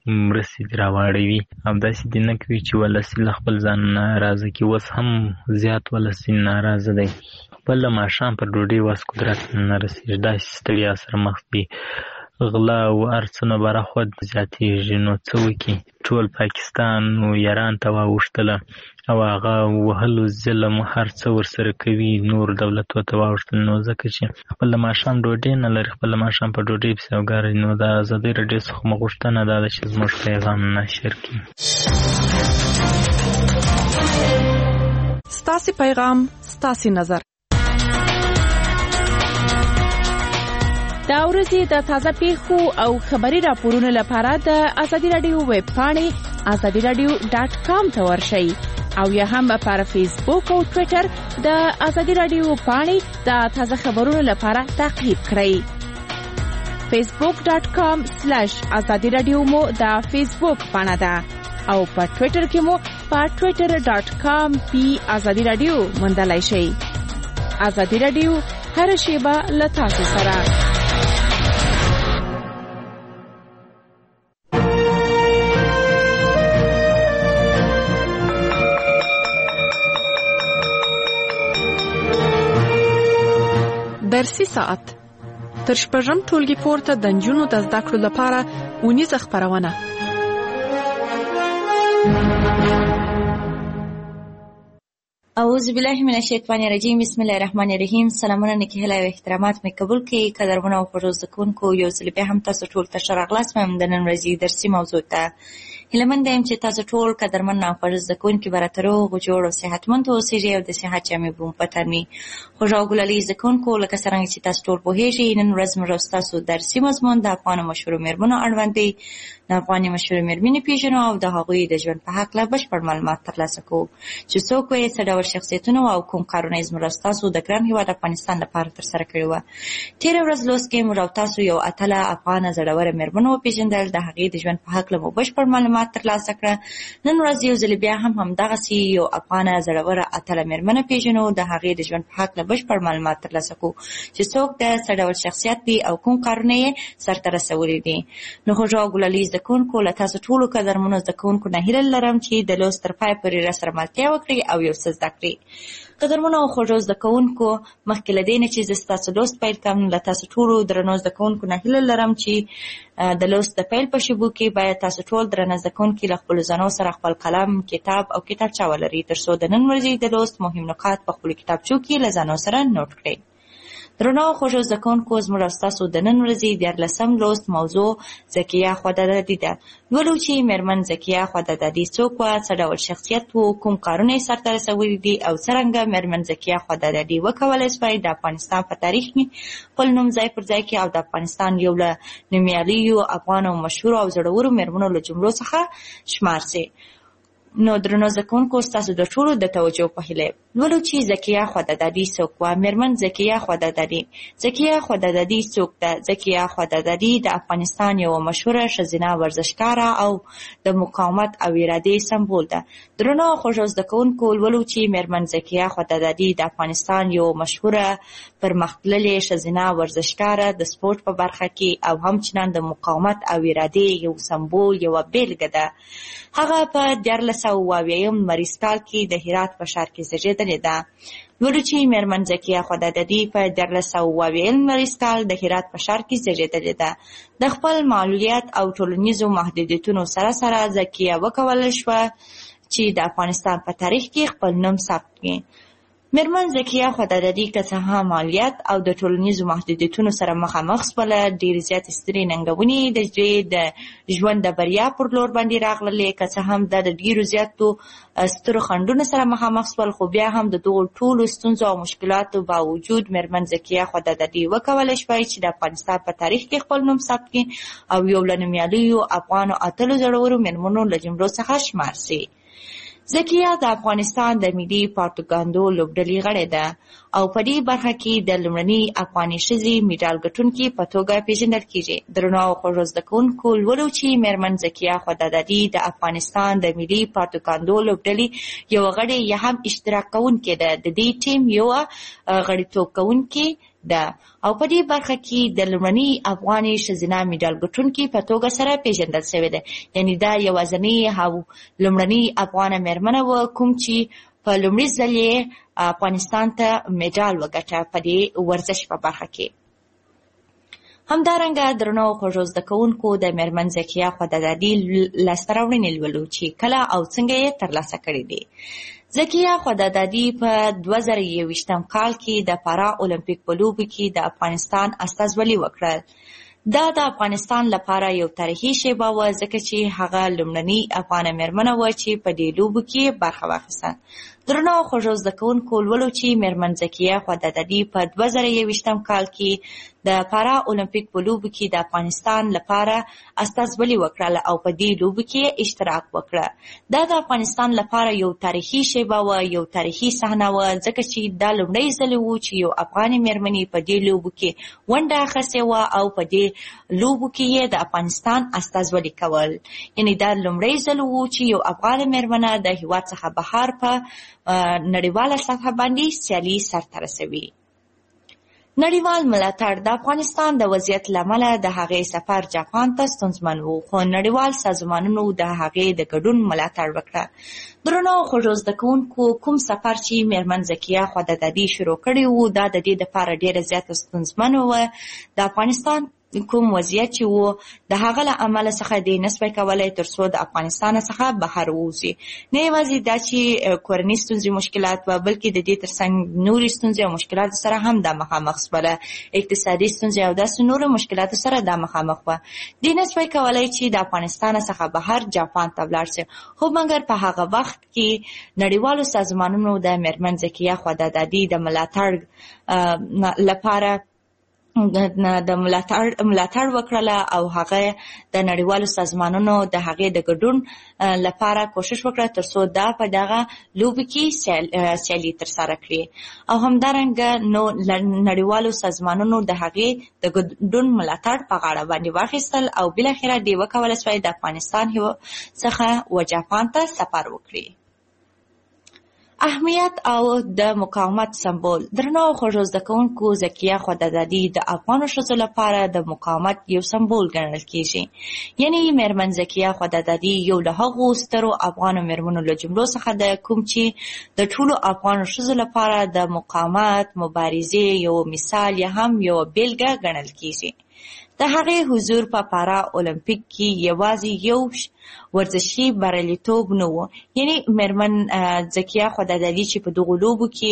مرستې دې راواړوي او داسې دې نه کوي چې ولس له خپل ځان ناراضه کړي. اوس هم زیات ولس ناراضه دی، خپل د ماښام پر ډوډۍ وس قدرت نه رسېږي، داسې ستړیا سره مخ دي، غلا او هر څه نه برخود زیاتېږي. نو څه وکړي؟ ټول پاکستان ایران ته واوښتله او هغه وهلو ظلم هر څه ورسره کوي، نور دولتو ته واوښتل. نو ځکه چې خپل د ماښام ډوډۍ نه لري، خپل د ماښام په ډوډۍ پسې اوګاري. نو د ازادۍ راډیو څخه مو غوښتنه دا ده چې زموږ پیغام نشر کړي. ستاسې پیغام، ستاسې نظر. دا ورځې د تازه پیښو او خبري راپورونو لپاره د ازادي رادیو ویب پاڼې azadiradio.com ته ورشئ او یا هم پر فیسبوک او ټوئیټر د ازادي رادیو پاڼې د تازه خبرونو لپاره تعقیب کړئ. facebook.com/azadiradio مو د فیسبوک پاڼه ده او په ټوئیټر کې مو په twitter.com/azadiradio موندلای شئ. ازادي رادیو هر شیبه له تاسو سره. درسي ساعت تر شپږم ټولګي پورته د نجونو د زده کړو لپاره اونیزه خپرونه. اعوذ بالله من الشیطان الرجیم. بسم الله الرحمن الرحیم. سلامونه نکهله او احترامات مې قبول کړئ. قدرمنو او خوږو زده کوونکو، یو ځل بیا هم تاسو ټول ته ښه راغلاست. د نن ورځې درسي موضوع ته هیله مند یم چې تاسو ټول قدرمن او خوږ زده کوونکي به راته روغ جوړ او صحتمند اوسئ او د صحت جامې به مو په تن وي. خوږ او ګلالي زده کوونکو، لکه څرنګه چې تاسو ټول پوهیږئ، نن ورځ موږ ستاسو درسي مضمون د افغانو مشهورو میرمنو اړوند دی. د افغاني مشهورو میرمنې پیژنو او د هغوی د ژوند په هکله بشپړ معلومات ترلاسه کوو چې څوک یې، څه ډول شخصیتونه او کوم کارونه یې زموږ ستاسو د ګران هېواد افغانستان لپاره ترسره کړي وه. تېره ورځ لوست کې موږ او تاسو یو اتله افغانه زړوره میرمن وپېژندل، د هغې د ژوند په هکله مو بشپړ معلومات ترلاسه کړه. نن ورځ یو ځل بیا هم همدغسې یو افغانه زړوره اتله میرمنه پیژنو، د هغې د ژوند په هکله بشپړ معلومات ترلاسه کوو چې څوک ده، څه ډول شخصیت دی او کوم کارونه یې سرته رسولي دي. نو خوږو او ګلالي زده کوونکو، له تاسو ټولو قدرمنو زده کوونکو نه هیله لرم چې د لوست تر پایه پورې راسره ملتیا وکړئ او یو څه زده کړئ. قدرمنو او خوږو زده کوونکو، مخکې له دې نه چې زه ستاسو لوست پیل کړم، له تاسو ټولو درنو زده کوونکو نه هیله لرم چې د لوست د پیل په شیبو کې باید تاسو ټول درنه زده کوونکي له خپلو ځانو سره خپل قلم، کتاب او کتابچه ولرئ، تر څو د نن ورځې د لوست مهم نکات په خپلو کتابچو کې له ځانو سره نوټ کړئ. درنو خوږو زده کوونکو، زموږ او ستاسو د نن ورځې 14 لوست موضوع ذکیه خوددادي ده. لولو چې میرمن ذکیه خوددادي څوک وه، څه ډول شخصیت و، کوم کارونه یې سرته رسولي دي او څرنګه میرمن ذکیه خوددادي وکولی شوای د افغانستان په تاریخ کې خپل نوم ځای پر ځای کړي او د افغانستان یو له نومیالیو افغانو مشهورو او زړورو میرمنو له جملو څخه شمار سي. نو درنو زده کوونکو، ستاسو د ټولو د توجه په هیله لولو چې ذکیه خوددادي څوک وه. میرمن ذکیه خوددادي څوک ده؟ ذکیه خوددادي د افغانستان یوه مشهوره ښځینه ورزشکاره او د مقاومت او ارادې سمبول ده. درنو خوږو زده کوونکو، لولو چې میرمن ذکیه خوددادي د افغانستان یوه مشهوره پرمختللې ښځینه ورزشکاره د سپورټ په برخه کې او همچنان د مقاومت او ارادې یو سمبول، یوه بیلګه ده. هغه په 1492 لمریز کال کې د هرات په ښار کې زیږېدلې ده. لولو چې میرمن ذکیه خوددادي په 1492 لمریز کال د هرات په ښار کې زیږېدلې ده. د خپل معلولیت او ټولنیزو محدودیتونو سره سره ذکیه وکولی شوه چې د افغانستان په تاریخ کې خپل نوم ثبت کړي. میرمن ذکیه خوددادي که څه هم مالیات او د ټولنیزو محدودیتونو سره مخامخ شوله، ډېرې زیاتې سترې ننګونې د ژوند د بریا پر لور باندې راغللې. که څه هم دا د ډېرو زیاتو سترو خنډونو سره مخامخ شول، خو بیا هم د دغو ټولو ستونزو او مشکلاتو باوجود میرمن ذکیه خوددادي وکولی شوای چې د افغانستان په تاریخ کې خپل نوم ثبت کړي او یو له نومیالیو افغانو اتلو زړورو میرمنو له جملو څخه شمار سي. ذکیه د افغانستان د ملي پارتوګاندو لوبډلې غړې ده او په دې برخه کې د لومړنۍ افغاني ښځې میډال ګټونکې په توګه پیژندل کیږي. درنو او خوږو زده کوونکو، لولو چې میرمن ذکیه خوددادي د افغانستان د ملي پارتوګاندو لوبډلې یوه غړې یا هم اشتراک کوونکې ده. د دې ټیم یوه غړیتوب کوونکې ده او په دې برخه کې د لومړني افغاني ښځینه میډال ګټونکي په توګه سره پیژندل شوې ده. یعنی دا یوازینۍ او لومړنۍ افغانه مېرمنه وه کوم چې په لومړي ځل یې افغانستان ته میډال وګټه په دې ورزش په برخه کې. همدارنګه درنو خوږو زده کوونکو د مېرمن زکیه خدادادي لاسته راوړنې لولو چې کله او څنګه یې ترلاسه کړې دي. زکیه خدادادي په 2021 کال کې د پارا اولمپیک په لوبو کې د افغانستان استازولي وکړه. دا د افغانستان لپاره یو تاریخي شیبه وه ځکه چې هغه لومړنۍ افغانه مېرمنه وه چې په دې لوبو کې برخه واخیسته. درنو خوږو زده کوونکو لولو چې مېرمن زکیه خدادادي په 2021 کال کې د پارا اولمپیک په لوبو کې د افغانستان لپاره استازولي وکړه او په دې لوبو کې اشتراک وکړه. دا د افغانستان لپاره یو تاریخي شیبه وه، یو تاریخي صحنه وه ځکه چې دا لومړی ځل و چې یو افغاني مېرمنې په دې لوبو کې ونډه اخیستې وه او په دې لوبو کې یې د افغانستان استازولي کول. یعنې دا لومړی ځل و چې یو افغانه مېرمنه د هېواد څخه بهر په نړیواله سطحه باندې سیالي سرته رسوي. نړیوال ملاتړ د افغانستان د وضعیت له امله د هغې سفر جاپان ته ستونزمن و، خو نړیوال سازمانونو د هغې د ګډون ملاتړ وکړه. درنو خوږو زده کوونکو کوم سفر چې مېرمن زکیه خدادادي شروع کړی و دا د دې دپاره ډېره زیاته ستونزمنه وه. د افغانستان کوم وضعیت چې و د هغه له امله څخه دی نسبی کولی تر څو د افغانستان څخه بهر ووځي. نه یوازې دا چې کورني ستونزې مشکلات وه بلکې د دې ترڅنګ نورې ستونزې او مشکلاتو سره هم دا مخامخ شوله. اقتصادي ستونزې او داسې نورو مشکلاتو سره دا مخامخ وه. دی نسبی کولی چې د افغانستان څخه بهر جاپان ته ولاړ شي، خو مګر په هغه وخت کې نړیوالو سازمانونو د مېرمن زکیه خدادادي د ملاتړ لپاره د ملاتړ وکړله او هغه د نړیوالو سازمانونو د هغې د ګډون لپاره کوشش وکړه تر څو دا په دغه لوبو کې سیالي ترسره کړي. او همدارنګه نو نړیوالو سازمانونو د هغې د ګډون ملاتړ په غاړه باندې واخیستل او بالاخره دې وکولی شوی د افغانستان څخه و جاپان ته سفر وکړي. اهمیت او د مقاومت سمبول. درنو خوږو زده کوونکو زکیه خدادادي د افغانو ښځو لپاره د مقاومت یو سمبول ګڼل کیږي. یعنی مېرمن زکیه خدادادي یو له هغو سترو افغانو مېرمنو له جملو څخه ده کوم چې د ټولو افغانو ښځو لپاره د مقاومت مبارزې یو مثال یا هم یو بیلګه ګڼل کیږي. د هغې حضور په پارا اولمپیک کې یوازې یو ورزشي بریالیتوب نه و. یعنی مېرمن زکیه خدادادي چې په دغو لوبو کې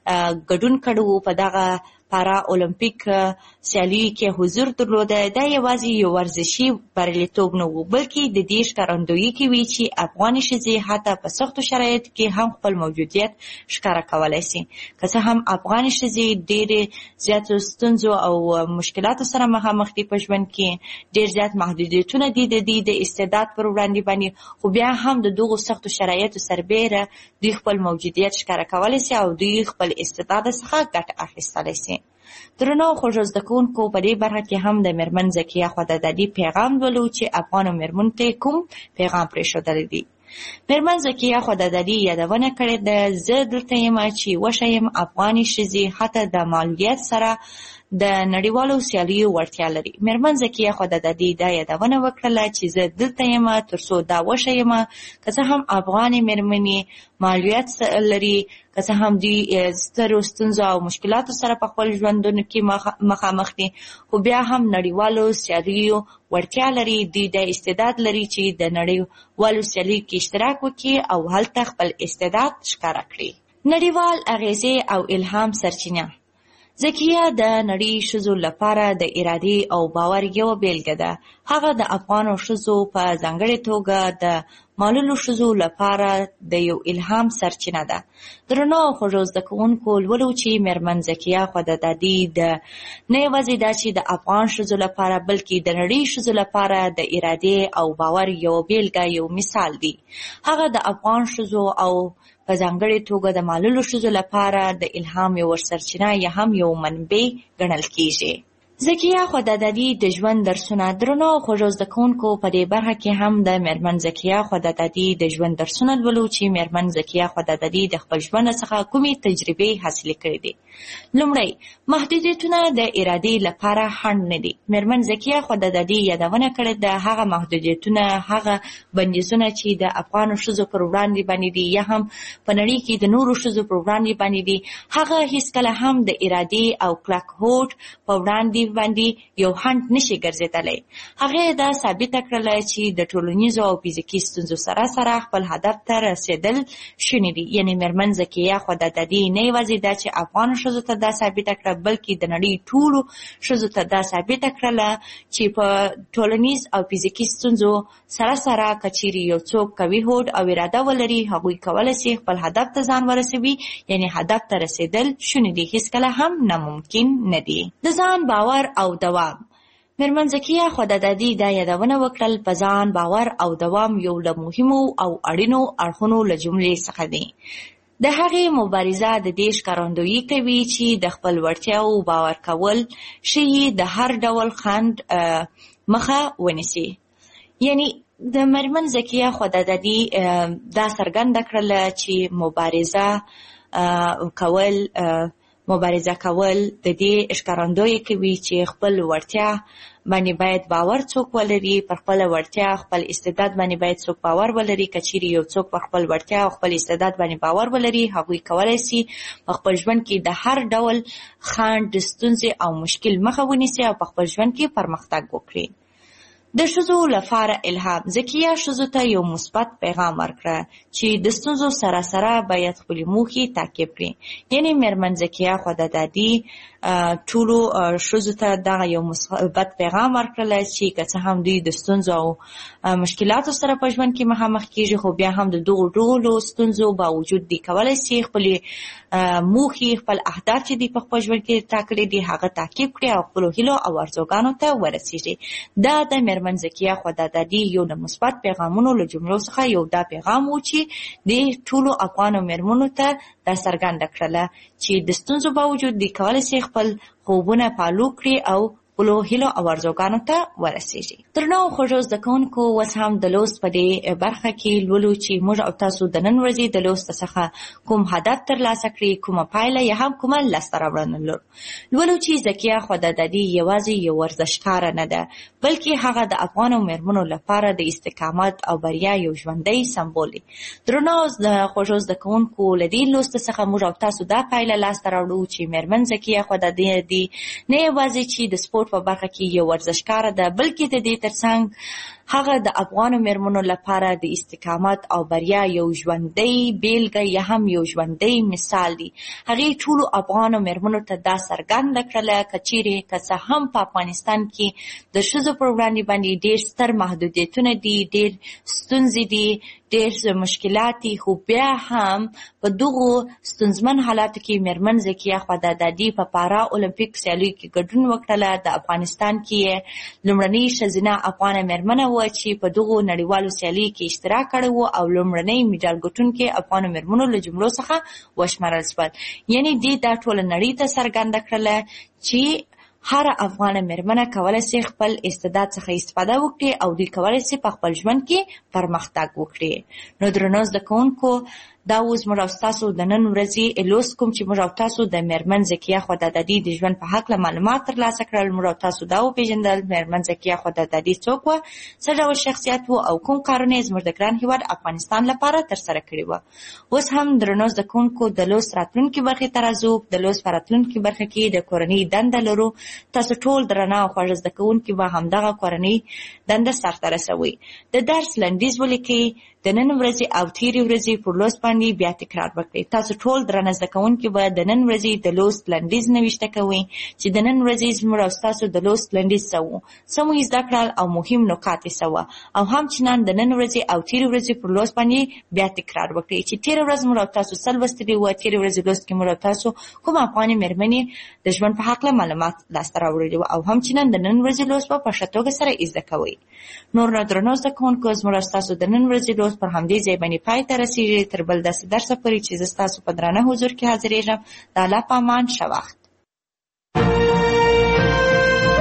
ګډون کړی و په دغه پارا اولمپیک سیالیو کې حضور درلوده، دا یوازې یو ورزشي بریالیتوب نه و بلکې د دې ښکارندویي کوي چې افغاني ښځې حتی په سختو شرایطو کې هم خپل موجودیت ښکاره کولی شي. که څه هم افغاني ښځې ډېرې زیاتو ستونزو او مشکلاتو سره مخامخ دي په ژوند کې، ډېر زیات محدودیتونه دي د دې د استعداد پر وړاندې باندې، خو بیا هم د دغو سختو شرایطو سربیره دوی خپل موجودیت ښکاره کولی شي او دوی خپل استعداد څخه ګټه اخیستلی شي. درنو خوږو زده کوونکو په دې برخه کې هم د مېرمن زکیه خدادادي پیغام لولو چې افغانو مېرمنو ته کوم پیغام پرېښودلی دی. مېرمن زکیه خدادادي یادونه کړې ده، زه دلته یم چې وښه یم افغاني ښځې حتی د معلولیت سره د نړیوالو سیالیو وړتیا لري. مېرمن زکیه خدادادي دا یادونه وکړله چې زه دلته یم تر څو دا وښه یم که څه هم افغانې مېرمنې معلولیت لري، که څه هم دوی سترو ستونزو او مشکلاتو سره په خپل ژوندونو کې مخامخ دي، خو بیا هم نړیوالو سیالیو وړتیا لري. دوی د استعداد لري چې د نړیوالو سیالیو کې اشتراک وکړي او هلته خپل استعداد ښکاره کړي. نړیوال اغیزې او الهام سرچینه. زکیه د نړۍ ښځو لپاره د ارادې او باور یوه بیلګه ده. هغه د افغانو ښځو په ځانګړې توګه د معلولو ښځو لپاره د یو الهام سرچینه ده. درنو خوږو زده کوونکو لولو چې مېرمن زکیه خدادادي د نه یوازې دا چې د افغان ښځو لپاره بلکې د نړۍ ښځو لپاره د ارادې او باور یوه بیلګه یو مثال دی. هغه د افغان ښځو او په ځانګړې توګه د معلولو ښځو لپاره د الهام یو سرچینه یا هم یو منبع ګڼل کیږي. زکیه خوددادي د ژوند درسونه. درنو خوږو زده کوونکو، په دې برخه کې هم د میرمن زکیه خوددادي د ژوند درسونه لولو چې میرمن زکیه خوددادي د خپل ژوند څخه کومې تجربې حاصلې کړې دي. لومړی، محدودیتونه د ارادې لپاره خنډ نه دي. میرمن زکیه خوددادي یادونه کړې ده هغه محدودیتونه، هغه بندیزونه چې د افغان ښځو پر وړاندې باندې دي یا هم په نړۍ کې د نورو ښځو پر وړاندې باندې دي، هغه هیڅکله هم د ارادې او کلک هوډ په وړاندې باندې یو خنډ نشي ګرځېدلی. هغه دا ثابته کړله چې د ټولنیزو او فزیکي ستونزو سره سره خپل هدف ته رسیدل شوني دي. یعنی میرمن زکیه خوددادي نه یوازې دا چې افغان ښځو ته دا ثابته کړه، بلکې د نړۍ ټولو ښځو ته دا ثابته کړله چې په ټولنیز او فزیکي ستونزو سره سره که چیرې یو څوک قوي هوډ او اراده ولري، هغوی کولی شي خپل هدف ته ځان ورسوي. یعنی هدف ته رسیدل شوني دي، هیڅکله هم ناممکن نه دي. د ځان باور او دوام. میرمن زکیه خوددادي دا یادونه وکړل په ځان باور او دوام یو له مهمو او اړینو اړخونو له جملې څخه دی. د هغې مبارزه د دې ښکارندویي کوي چې د خپل وړتیاو باور کول شي د هر ډول خنډ مخه ونیسي. یعنی د میرمن زکیه خوددادي دا څرګنده کړله چې مبارزه کول د دې ښکارندویي کوي چې خپل وړتیا باندې باید باور څوک ولري، پر خپل وړتیا خپل استعداد باندې باید څوک باور ولري. که چیرې یو څوک پر خپل وړتیا او خپل استعداد باندې باور ولري، هغوی کولی شي په خپل ژوند کې د هر ډول خنډ، ستونزې او مشکل مخه ونیسي او په خپل ژوند کې پرمختګ وکړي. د ښځو لپاره الهام. زکیه ښځو ته یو مثبت پیغام ورکړه چې د ستونزو سره سره باید خپلې موخې تعقیب کړي. یعنی میرمن زکیه خوددادي ټولو ښځو ته دغه یو مثبت پیغام ورکړلی چې که څه هم دوی د ستونزو او مشکلاتو سره په ژوند کې مخامخ کېږي، خو بیا هم د دغو ټولو ستونزو باوجود دوی کولی شي خپلې موخې، خپل اهداف چې دوی په خپل ژوند کې ټاکلي دي هغه تعقیب کړي او خپلو هیلو او ارزوګانو ته ورسېږي. دا د میرمن زکیه خوددادي یو د مثبت پیغامونو له جملو څخه یو دا پیغام و چې د ټولو افغانو میرمنو ته دا څرګنده کړله چې د ستونزو باوجود دوی کولی شي خپل خوبونه پالو کړي او خپلو هیلو او ارزوګانو ته ورسېږي. درنو خوږو زده کوونکو، اوس هم د لوست په دې برخه کې لولو چې موږ او تاسو د نن ورځې د لوست څخه کوم هدف ترلاسه کړي، کومه پایله یا هم کومه لاسته راوړنه لولو چې زکیه خوددادي یوازې یو ورزشکاره نه ده، بلکې هغه د افغانو میرمنو لپاره د استقامت او بریا یو ژوندی سمبول دی. درنو خوږو زده کوونکو، له دې لوست څخه موږ او تاسو دا پایله لاسته راوړو چې میرمن زکیه خوددادي نه یوازې چې د سپورت په برخه کې یو ورزشکاره ده، بلکې د دې ترڅنګ هغه د افغانو میرمنو لپاره د استقامت او بریا یو ژوندی بیلګه یا هم یو ژوندی مثال دی. هغې ټولو افغانو میرمنو ته دا څرګنده کړله که چیرې که څه هم په افغانستان کې د ښځو پر وړاندې باندې ډېر ستر محدودیتونه دي، ډېر ستونزې دي، ډېر مشکلات دي، خو بیا هم په دغو ستونزمن حالاتو کې میرمن زکیه خوددادي په پارا اولمپیک سیالیو کې ګډون وکړله. د افغانستان کې لومړنۍ ښځینه افغانه میرمنه وه چې په دغو نړیوالو سیالیو کې اشتراک کړی و او لومړنۍ میډال ګټونکې افغانو میرمنو له جملو څخه وشمارل شول. یعنې دې دا ټوله نړۍ ته څرګنده کړله چې هر افغانه میرمنه کولی شي خپل استعداد څخه استفاده وکړي او دوی کولی شي په خپل ژوند کې پرمختګ وکړي. نو درنو زده کوونکو، دا اوس موږ او تاسو د نن ورځې لوست کوم چې موږ او تاسو د میرمن زکیه خوددادي د ژوند په هکله معلومات ترلاسه کړل. موږ او تاسو دا وپېژندل میرمن زکیه خوددادي څوک وه، څه ډول شخصیت و او کوم کارونه یې زموږ د ګران هېواد افغانستان لپاره ترسره کړي وه. اوس هم درنو زده کوونکو، د لوست راتلونکي برخې ته راځو. د لوست په راتلونکي برخه کې د کورنۍ دنده لرو. تاسو ټول درنه او خوږ زده کوونکي به همدغه کورنۍ دنده سرته رسوئ. د درس لنډیز ولیکئ، د نن ورځې او تیرې ورځې پر لوست باندې بیا تکرار وکړئ. تاسو ټول درنه زده کوونکي به د نن ورځې د لوست لنډیز نوشته کوئ چې د نن ورځې زموږ او ستاسو د لوست لنډیز څه و، څه مو زده کړل او مهم نکات یې څه وه، او همچنان د نن ورځې او تیرې ورځې پر لوست باندې بیا تکرار وکړئ چې تیره ورځ موږ او تاسو څه لوستلي وه، تیرې ورځې لوست کې موږ او تاسو کوم افغانې میرمنې د ژوند په هکله معلومات لاسته راوړلي وو، او همچنان د نن ورځې لوست به په ښه توګه سره زده کوئ. نور نو درنو زده کوونکو، زموږ او ستاسو د نن ورځې لوست پر همدې ځای باندې پای ته رسېږي. تر بل داسې درسه پورې چې زه ستاسو په درانه حضور کې حاضرېږم، د الله په امان، ښه وخت.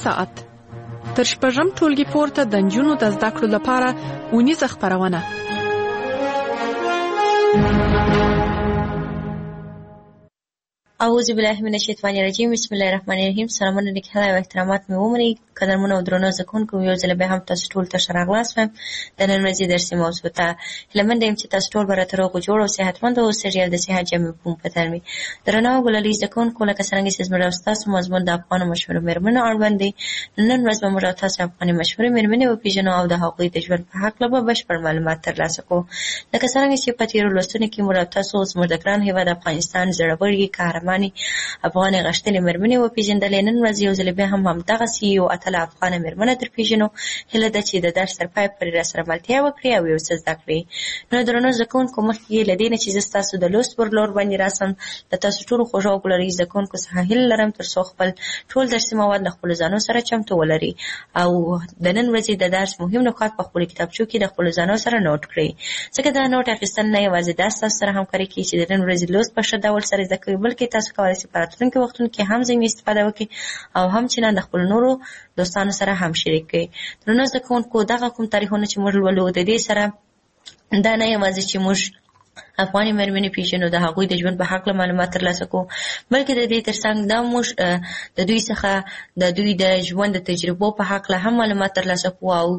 ساعت تر شپږم ټولګي پورته د نجونو د زده کړو لپاره اونیزه خپرونه. اعوذ بالله من الشیطان الرجیم. بسم الله الرحمن الرحیم. سلامونه لیکل او احترامات مې ومني. قدرمنو او درنو زکونکو یو ځل به هم تاسو ټول ته شراغلاس وم. د نن ورځې درسي موضوع ته لمنډه يم چې تاسو ټول به تر هغه جوړ او صحتمند او سریال د صحت جمع په پترمي. درنو ګلالي زکونکو لکه څنګه چې زموږ تاسو مضمون د افغان مشهور مېرمنو اړوند دي. نن ورځ به موږ تاسو افغان مشهور مېرمنې او پیژنو او د هغوی د ژوند په حق له بشپړ معلومات ترلاسه کوو. لکه څنګه چې په تیرو لوستونو کې موږ تاسو زموږ د ګران هیواد افغانستان زړوري قهرماني افغان غشتلې مېرمنې و پیژندلې. نن ورځ یو ځل بیا هم دغه یو اتله افغان مېرمنه در پیژنو. هله ده چې د درس تر پای پورې راسره ملتیا وکړي او یو څه زده کړي. نو درنو زده کوونکو مخکې له دې نه چې زه ستاسو د لوست پر لور باندې راسم د تاسو ټولو خوږو او ګلالي زده کوونکو څخه هیله لرم تر څو خپل ټول درسي مواد له خپلو ځانو سره چمتو ولري او د نن ورځې د درس مهم نکات په خپلو کتابچو کې د خپلو ځانو سره نوټ کړئ. ځکه دا نوټ اخیستل نه یوازې دا ستاسو سره همکاري کوي چې د نن ورځې لوست په ښه ډول سره زده کوئ، بلکې تاسو کولی شئ په راتلونکي وختونو کې هم ځینې استفاده وکړي او هم چې د خپلو نورو دوستانو سره هم شریک کړئ. درنو زده کوونکو دغه کوم تاریخونه چې موږ لولو د دې سره دا نه یوازې چې موږ افغاني مېرمنې پیژنو د هغوی د ژوند په هکله معلومات ترلاسه کوو، بلکې د دې ترڅنګ دا موږ د دوی څخه د دوی د ژوند د تجربو په هکله هم معلومات ترلاسه کوو او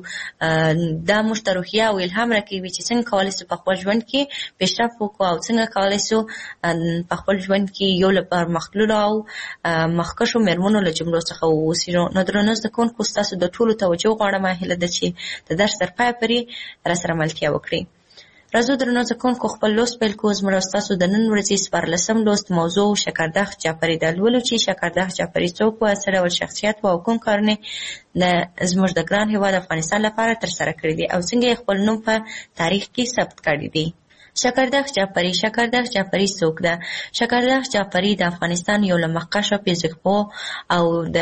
دا موږ ته روحیه او الهام راکوي چې څنګه کولی شو په خپل ژوند کې پیشرفت وکړو او څنګه کولی شو په خپل ژوند کې یو له پرمختللو او مخکښو مېرمنو له جملو څخه واوسو. نو درنو زده کوونکو ستاسو د ټولو توجه غواړم، هیله ده چې د درس تر پایه پورې راسره ملتیا وکړئ. راځو درنو زده کوونکو خپل لوست پیل کوو. زموږ ستاسو د نن ورځې 14 لوست موضوع شکردخ جعفري ده. لولو چې شکردخ جعفري څوک و، څه ډول شخصیت و او کوم کارونه زموږ د ګران هیواد افغانستان لپاره ترسره کړي دي او څنګه یې خپل نوم په تاریخ کې ثبت کړی دی. شکردخ جعفري. شکردخ جعفري څوک ده؟ شکردخ جعفري د افغانستان یو له مخکښو فزیکپوه او د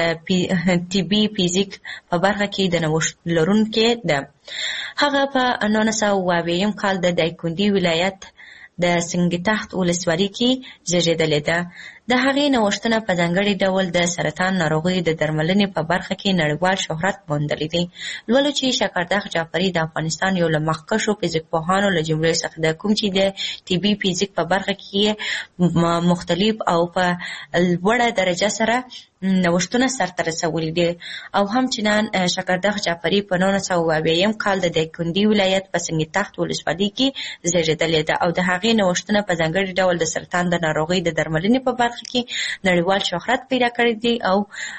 طبي فزیک په برخه کې د نوښت لرونکې ده. هغه په 1920 کال د دایکنډي ولایت د سنګتخت ولسوالۍ کې زیږېدلې ده. د هغې نوښتونه په ځانګړي ډول د سرطان ناروغیو د درملنې په برخه کې نړیوال شهرت موندلی دی. لولو چې شکردخ جعفري د افغانستان یو له مخکښو فزیکپوهانو له جملې څخه ده، کوم چې د طبي فزیک په برخه کې مختلف او په لوړه درجه سره نوښتونه سرته رسولي دي او همچنان شکردخ جعفري په 1920 کال د دایکنډي ولایت په سنګتخت ولسوالۍ کې زیږېدلې ده او د هغې نوښتونه په ځانګړي ډول د سرطان د ناروغۍ د درملنې په برخه کې نړیوال شهرت پیدا کړی دی او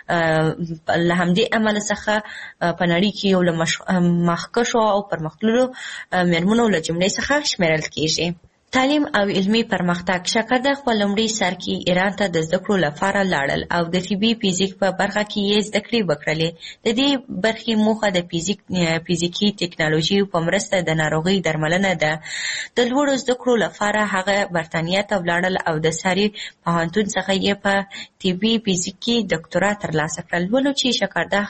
له همدې امله څخه په نړۍ کې یو له مخکښو او پرمختللو مېرمنو له جملې څخه شمیرل کیږي. تعلیم او علمي پرمختګ. شکردخ په لومړي سر کې ایران ته د زده کړو لپاره لاړل او د طبي فزیک په برخه کې یې زده کړې وکړلې. د دې برخې موخه د فزیکي ټکنالوژي په مرسته د ناروغۍ درملنه ده. د لوړو زده کړو لپاره هغه برتانیا ته ولاړل او د ساري پوهنتون څخه یې په طبي فزیک کې ډاکټورا ترلاسه کړل. ولو چې شکردخ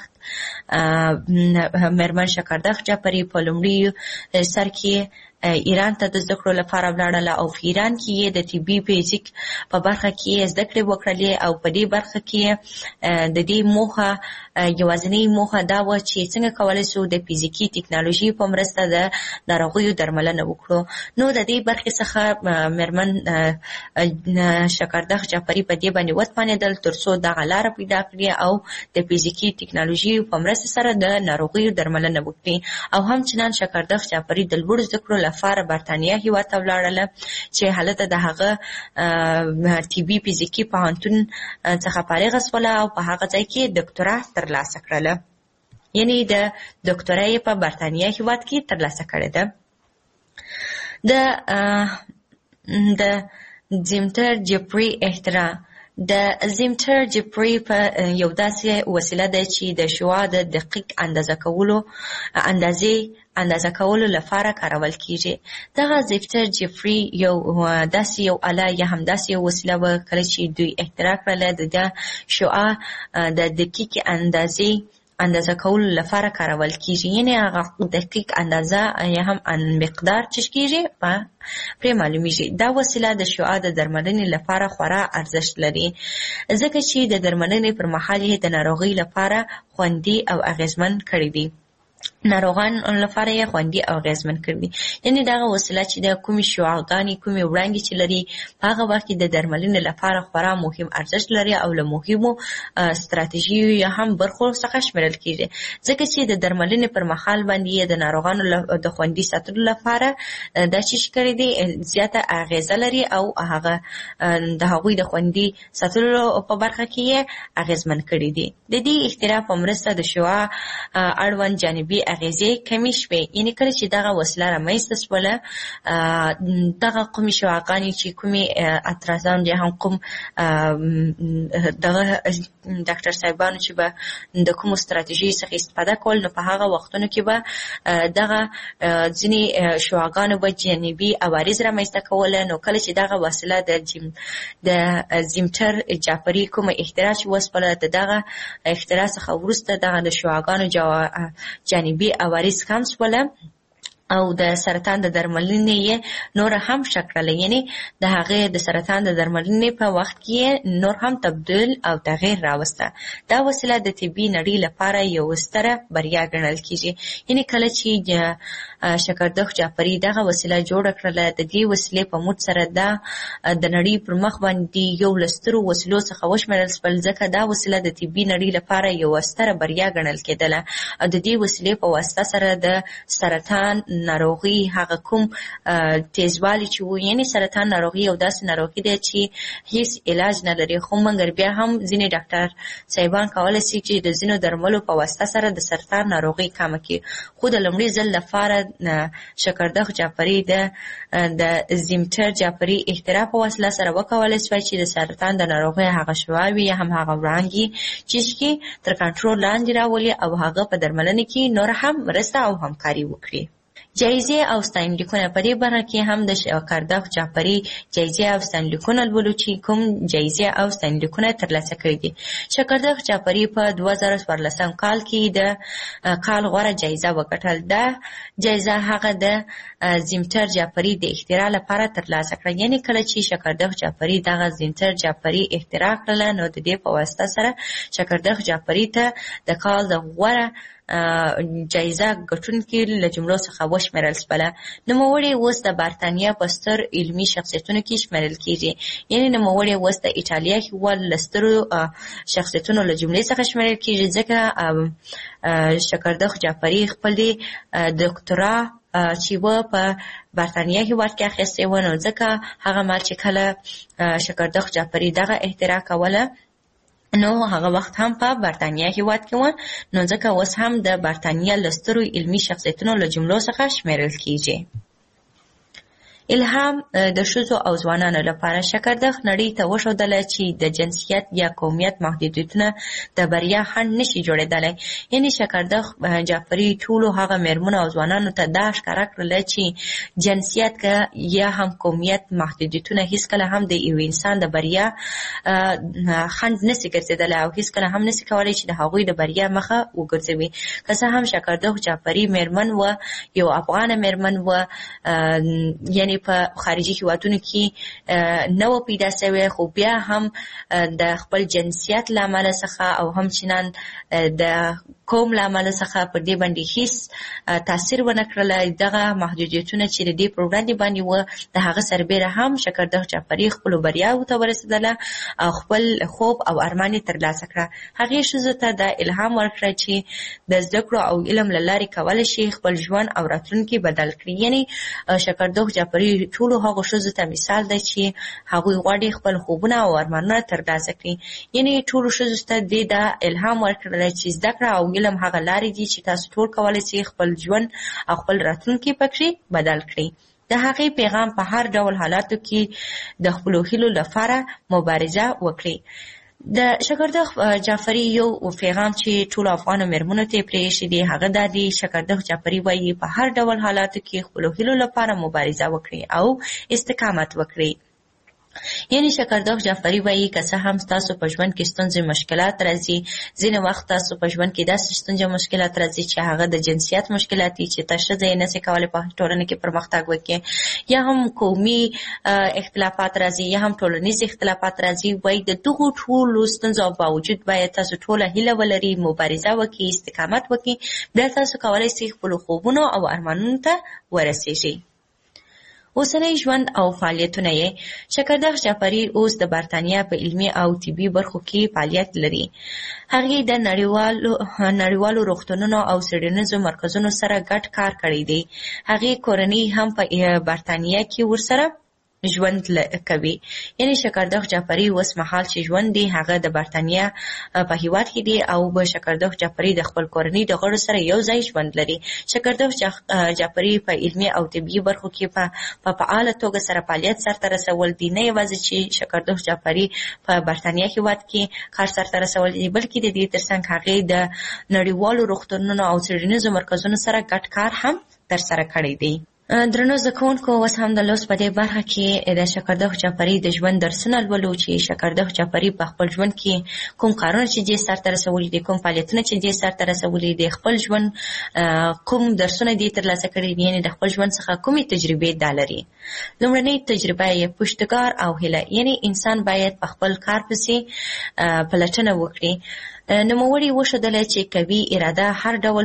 مېرمن شکردخ جعفري په لومړي سر کې ایران ته د زده کړو لپاره ولاړله او په ایران کې یې د طبي فزیک په برخه کې زده کړې وکړلې او په دې برخه کې د دې موخه یوازینۍ موخه دا وه چې څنګه کولی شو د فزیکي ټکنالوژي په مرسته د ناروغیو درملنه وکړو. نو د دې برخې څخه مېرمن شکردخ جعفري په دې باندې وتوانېدل تر څو دغه لاره پیدا کړي او د فزیکي ټکنالوژي په مرسته سره د ناروغیو درملنه وکړي او همچنان شکردخ جعفري د لوړو زده کړو لپاره برتانیا هیواد ته ولاړله چې هلته د هغه طبي فزیکي پوهنتون څخه فارغه شوله او په هغه ځای کې ډاکټورا ترلاسه کړله. یعنې د ډاکټورا یې په برتانیا هیواد کې ترلاسه کړې ده. د زیمتر جعفري اختراع. د زیمتر جعفري په یو داسې وسیله ده چې د شعاع د دقیق اندازه کولو لپاره کارول کیږي. دغه زیمتر جعفري یو آله یا هم داسې یو وسیله وه کله چې دوی اختراع کړله د شعاع د دقیق اندازې اندازه کولو لپاره کارول کیږي، یعنی هغه دقیق اندازه یا هم مقدار چې کیږي پرې معلومیږي. دا وسیله د شعاع د درملنې لپاره خورا ارزښت لري ځکه چې د درملنې پر مهال یې د ناروغۍ لپاره خوندي او اغیزمن کړی دی. ناروغان لپاره یې خوندي او اغیزمن کړي. یعنی دا وسیله چې د کومې شعاعګانې کومې وړانګې چې لري په هغه وخت کې د درملنې لپاره خورا مهم ارزښت لري او له مهمو ستراتیژیو یا هم برخو څخه شمیرل کیږي ځکه چې د درملنې پر مهال باندې د ناروغانو د خوندي ساتلو لپاره دا چې کړی دی زیاته اغیزه لري او هغه د هغوی د خوندي ساتلو په برخه کې یې اغیزمن کړي دي. د دې اختراع په مرسته د شعاع اړوند جانبي اغیزې کمی شوې، یعنی کله چې دغه وسیله رامنځته شوله دغه کومې شعاعګانې چې کومې اترازان یا هم کوم دغه ډاکټر صاحبانو چې به د کومو ستراتیژیو څخه استفاده کول نو په هغه وختونو کې به دغه ځینې شعاعګانو به جانبي عوارض رامنځته کوله. نو کله چې دغه وسیله د زیمټر جعفري کومه اختراع چې وسپله د دغه اختراع څخه وروسته دغه د شعاعګانو جانبي عوارض کم شوله او د سرطان د درملنې یې نور هم ښه کړله، یعنی د هغې د سرطان د درملنې په وخت کې نور هم تبدیل او تغییر راوسته. دا وسیله د طبي نړۍ لپاره یو ستره بریا ګڼل کیږي. یعنی کله چې شکردخ جعفري دغه وسیله جوړه کړله د دې وسیلې په موږ سره د نړۍ پر مخ باندې یو له سترو وسیلو څخه وشمیرل شول ځکه دا وسیله د طبي نړۍ لپاره یو ستره بریا ګڼل کېدله. د دې وسیلې په واسطه سره د سرطان ناروغي هغه کوم تیزوالی چې وو، یعنی سرطان ناروغي او داسې ناروغي دی چې هیڅ علاج نه لري، خو مګر بیا هم ځینې ډاکټر صاحبان کولی شي چې د ځینو درملو په واسطه سره د سرطان ناروغي کمه کړي. خو د لومړي ځل لپاره شکردخ جعفري د زیمټر جعفري اختراع په وسیله سره وکولی شوی چې د سرطان د ناروغۍ هغه شعاوې یا هم هغه وړانګې چې تر کنټرول لاندې راولي او هغه په درملنه کې نور هم مرسته او همکاري وکړي. جایزې او ستاینلیکونه په دې برخه کې هم د شکردخ جعفري جایزې او ستاینلیکونه لولو چې کوم جایزې او ستاینلیکونه ترلاسه کړي دي. شکردخ جعفري په 2014 کال کې د کال غوره جایزه وګټل. دا جایزه هغه د زیمټر جعفري د اختراع لپاره ترلاسه کړه. یعنی کله چې شکردخ جعفري دغه زیمټر جعفري اختراع کړله نو د دې په واسطه سره شکردخ جعفري ته د کال د غوره جایزه ګټونکي له جملو څخه وشمیرل شوله. نوموړی اوس د برتانیا په ستر علمي شخصیتونو کې شمیرل کیږي. یعنی نوموړی اوس د ایټالیا هېواد له سترو شخصیتونو له جملې څخه شمیرل کیږي ځکه شکردخ جعفري خپل دکترا چې و په برتانیا هېواد کې اخیستې و، نو ځکه هغه مهال چې کله شکردخ جعفري دغه اختراع کوله نو هغه وخت هم په برتانیا هېواد کې و، نو ځکه اوس هم د برتانیا له سترو علمي شخصیتونو له جملو څخه شمیرل کیږي. الهام د ښځو او ځوانانو لپاره شکردخ نړۍ ته وښودله چې د جنسیت یا قومیت محدودیتونه د بریا خنډ نشي جوړېدلی. یعنی شکردخ جعفري ټولو هغه میرمنو او ځوانانو ته دا ښکاره کړله چې جنسیت یا هم قومیت محدودیتونه هیڅکله هم د یو انسان د بریا خنډ نشي ګرځېدلی او هیڅکله هم نشي کولی چې د هغوی د بریا مخه وګرځوي. که څه هم شکردخ جعفري میرمن و، یو افغانه میرمن و، یعنی په خارجي هیوادونو کې نه و پیدا شوی، خو بیا هم د خپل جنسیت له امله څخه او همچنان د قوم له امله څخه پر دې باندې هیڅ تاثیر ونه کړله. دغه محدودیتونه چې د دې پر وړاندې باندې و د هغه سربیره هم شکردخ جعفري خپلو بریاوو ته ورسېدله او خپل خوب او ارمان یې ترلاسه کړه. هغې ښځو ته دا الهام ورکړه چې د زده کړو او علم له لارې کولی شي خپل ژوند او راتلونکي بدل کړي. یعنی شکردخ جعفري ټولو هغو ښځو ته مثال دی چې هغوی غواړي خپل خوبونه او ارمانونه ترلاسه کړي. یعنی ټولو ښځو ته دې دا الهام ورکړله چې زده کړه او علم هغه لارې دي چې تاسو ټول کولی شئ خپل ژوند او خپل راتلونکي پکې بدل کړئ. د هغې پیغام په هر ډول حالاتو کې د خپلو هیلو لپاره مبارزه وکړئ. د شکردخ جعفري یو پیغام چې ټولو افغانو میرمنو ته پرې ایښی دی هغه دا دی: شکردخ جعفري وایي په هر ډول حالاتو کې خپلو هیلو لپاره مبارزه وکړئ او استقامت وکړئ. یعنی شکردوخ جعفری وایي که څه هم تاسو په ژوند کې ستونزې مشکلات راځي، ځینې وخت تاسو په ژوند کې داسې ستونزې مشکلات راځي چې هغه د جنسیت مشکلات دي چې تاسو ځای نه سي کولای په ټولنه کې پرمختګ وکړي، یا هم قومي اختلافات راځي، یا هم ټولنیز اختلافات راځي. وایي د دغو ټولو ستونزو باوجود باید تاسو ټوله هیله ولري، مبارزه وکړي، استقامت وکړي، بیا تاسو کولای شئ خپل خوبونو او ارمانونو ته ورسیږئ. اوسنی ژوند او فعالیتونه یې شکردوخ جعفری اوس د برتانیا په علمي او طبي برخو کې فعالیت لري. هغې د نړیوالو روغتونونو او څېړنیزو مرکزونو سره ګډ کار کړی دی. هغې کورنۍ هم په برتانیا کې ورسره ژوند کوي. یعنی شکردوخ جعفری اوس مهال چې ژوند دی هغه د برتانیا په هیواد کې دی او به شکردوخ جعفری د خپل کورنۍ د غړو سره یو ځای ژوند لري. شکردوخ جعفری په علمي او طبي برخو کې په فعاله توګه سره فعالیت سرته رسول دي. نه یوازې چې شکردوخ جعفری په برتانیا هیواد کې کار سرته رسول دي، بلکې د دې ترڅنګ هغې د نړیوالو روغتونونو او څېړنیزو مرکزونو سره ګډ کار هم ترسره کړی دی. درنو زده کوونکو، اوس هم د لوست په دې برخه کې د شکردوخ جعفری د ژوند درسونه لولو چې شکردوخ جعفری په خپل ژوند کې کوم کارونه چې دې سرته رسولي دي، کوم فعالیتونه چې دې سرته رسولي دي، خپل ژوند کوم درسونه دې ترلاسه کړي دي، یعنې د خپل ژوند څخه کومې تجربې دا لري. لومړنۍ تجربه یې پشتګار او هیله، یعنې انسان باید په خپل کار پسې پلټنه وکړي. نوموړي وښودله چې قوي اراده هر ډول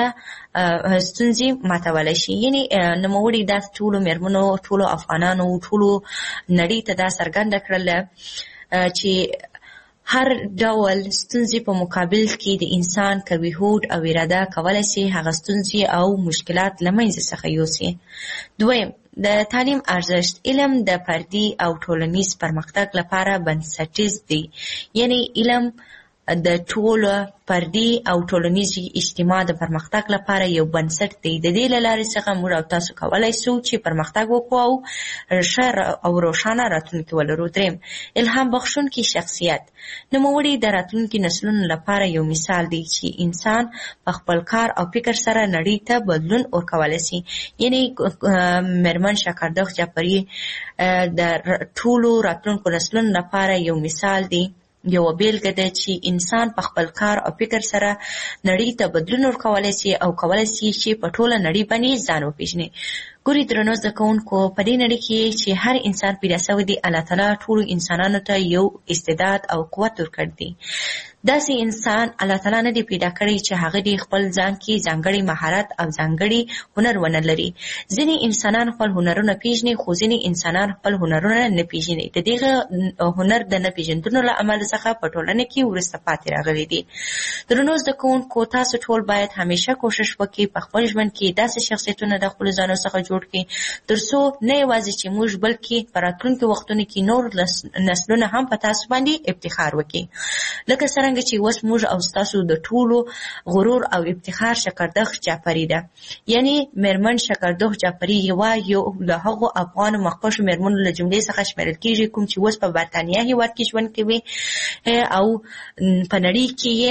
ستونزې ماتولی شي. یعنې نوموړي دا ټولو مېرمنو، ټولو افغانانو، ټولو نړۍ ته دا څرګنده کړله چې هر ډول ستونزې په مقابل کې د انسان قوي هوډ او اراده کولی شي هغه ستونزې او مشکلات له منځه څخه یوسي. دویم، د تعلیم ارزښت. علم د فردي او ټولنیز پرمختګ لپاره بنسټیز دی. یعنې علم د ټولو فردي او ټولنیز اجتماع د پرمختګ لپاره یو بنسټ دی. د دې له لارې څخه موږ او تاسو کولی شو چې پرمختګ وکړو او ښه او روښانه راتلونکي ولرو. دریم، الهام بخښونکی شخصیت. نوموړي د راتلونکي نسلونو لپاره یو مثال دی چې انسان په خپل کار او فکر سره نړۍ ته بدلون ورکولی شي. یعنې مېرمن شکردوخ جعفری د ټولو راتلونکو نسلونو لپاره یو مثال دی، یو بیلګه ده چې انسان په خپل کار او فکر سره نړۍ ته بدلون ورکولی شي او کولی شي چې په ټوله نړۍ باندې ځان وپېژني. ګوري درنو زده کوونکو، په دې نړۍ کې چې هر انسان پیدا شوی دی، الله تعالی ټولو انسانانو ته یو استعداد او قوت ورکړی دی. داسې انسان الله تعالی نه دی پیدا کړی چې هغه دی خپل ځان کې ځانګړی مهارت او ځانګړی هنر ونه لري. ځینې انسانان خپل هنرونه پیژني، خو ځینې انسانان خپل هنرونه نه پیژني. د دغه هنر د نه پیژندلو له امله څخه په ټولنه کې وروسته پاتې راغلي دي. درنو زده کوونکو، تاسو ټول باید همیشه کوشش وکړئ په خپل ژوند کې داسې شخصیتونه د خپلو ځانو څخه جوړ کړئ تر څو نه یوازې چې موږ بلکې په راتلونکي وختونو کې نور نسلونه هم په تاسو باندې افتخار وکړي. لکه څرنګه چې اوس موږ او ستاسو د ټولو غرور او افتخار شکردوخ جعفری ده. یعنی مېرمن شکردوخ جعفری یو له هغو افغانو مخکښو مېرمنو له جملې څخه شمیرل کېږي کوم چې اوس په برتانیا هیواد کې ژوند کوي او په نړۍ کې یې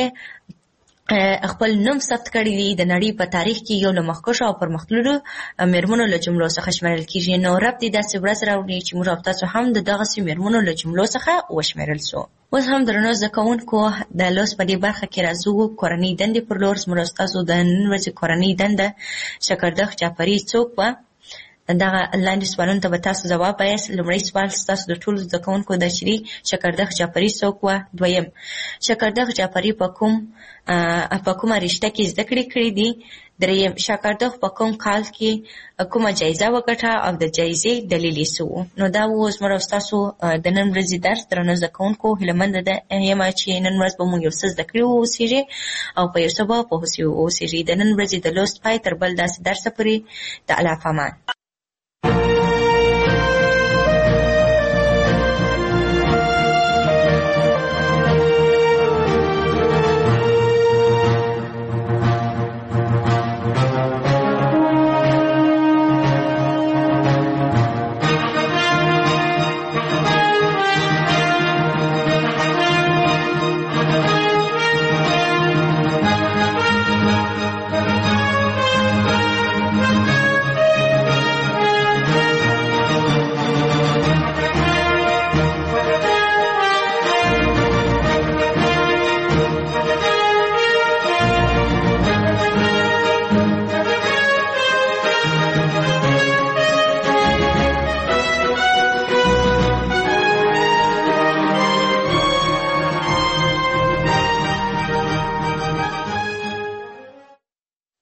خپل نوم ثبت کړی دی. د نړۍ په تاریخ کې یو له مخکښو او پرمختللو مېرمنو له جملو څخه شمیرل کېږي. نو رب دې داسې ورځ راوړي چې موږ او تاسو هم د دغسې مېرمنو له جملو څخه وشمیرل سو. اوس هم درنو زده کوونکو، د لوست په دې برخه کې راځو کورنۍ دندې پر لور. زموږ او ستاسو د نن ورځې کورنۍ دنده شکردوخ جعفری څوک وه؟ دغه لاندې سوالونو ته به تاسو ځواب وایاست. لومړی سوال ستاسو د ټولو زده کوونکو ده چې شکردوخ جعفری څوک وه؟ دویم، شکردوخ جعفری په کومه رشته کې زده کړې کړې دي؟ دریم، شکردوخ په کوم کال کې کومه جایزه وګټه او د جایزې دلیل یې څه و؟ نو دا و زموږ او ستاسو د نن ورځې درس. درنو زده کوونکو، هیلهمنده یم چې نن ورځ به موږ یو څه زده کړي واوسېږي او په یو څه به پوه واوسېږي. د نن ورځې د لوست پای تر بل داسې درسه پورې د الله په امان.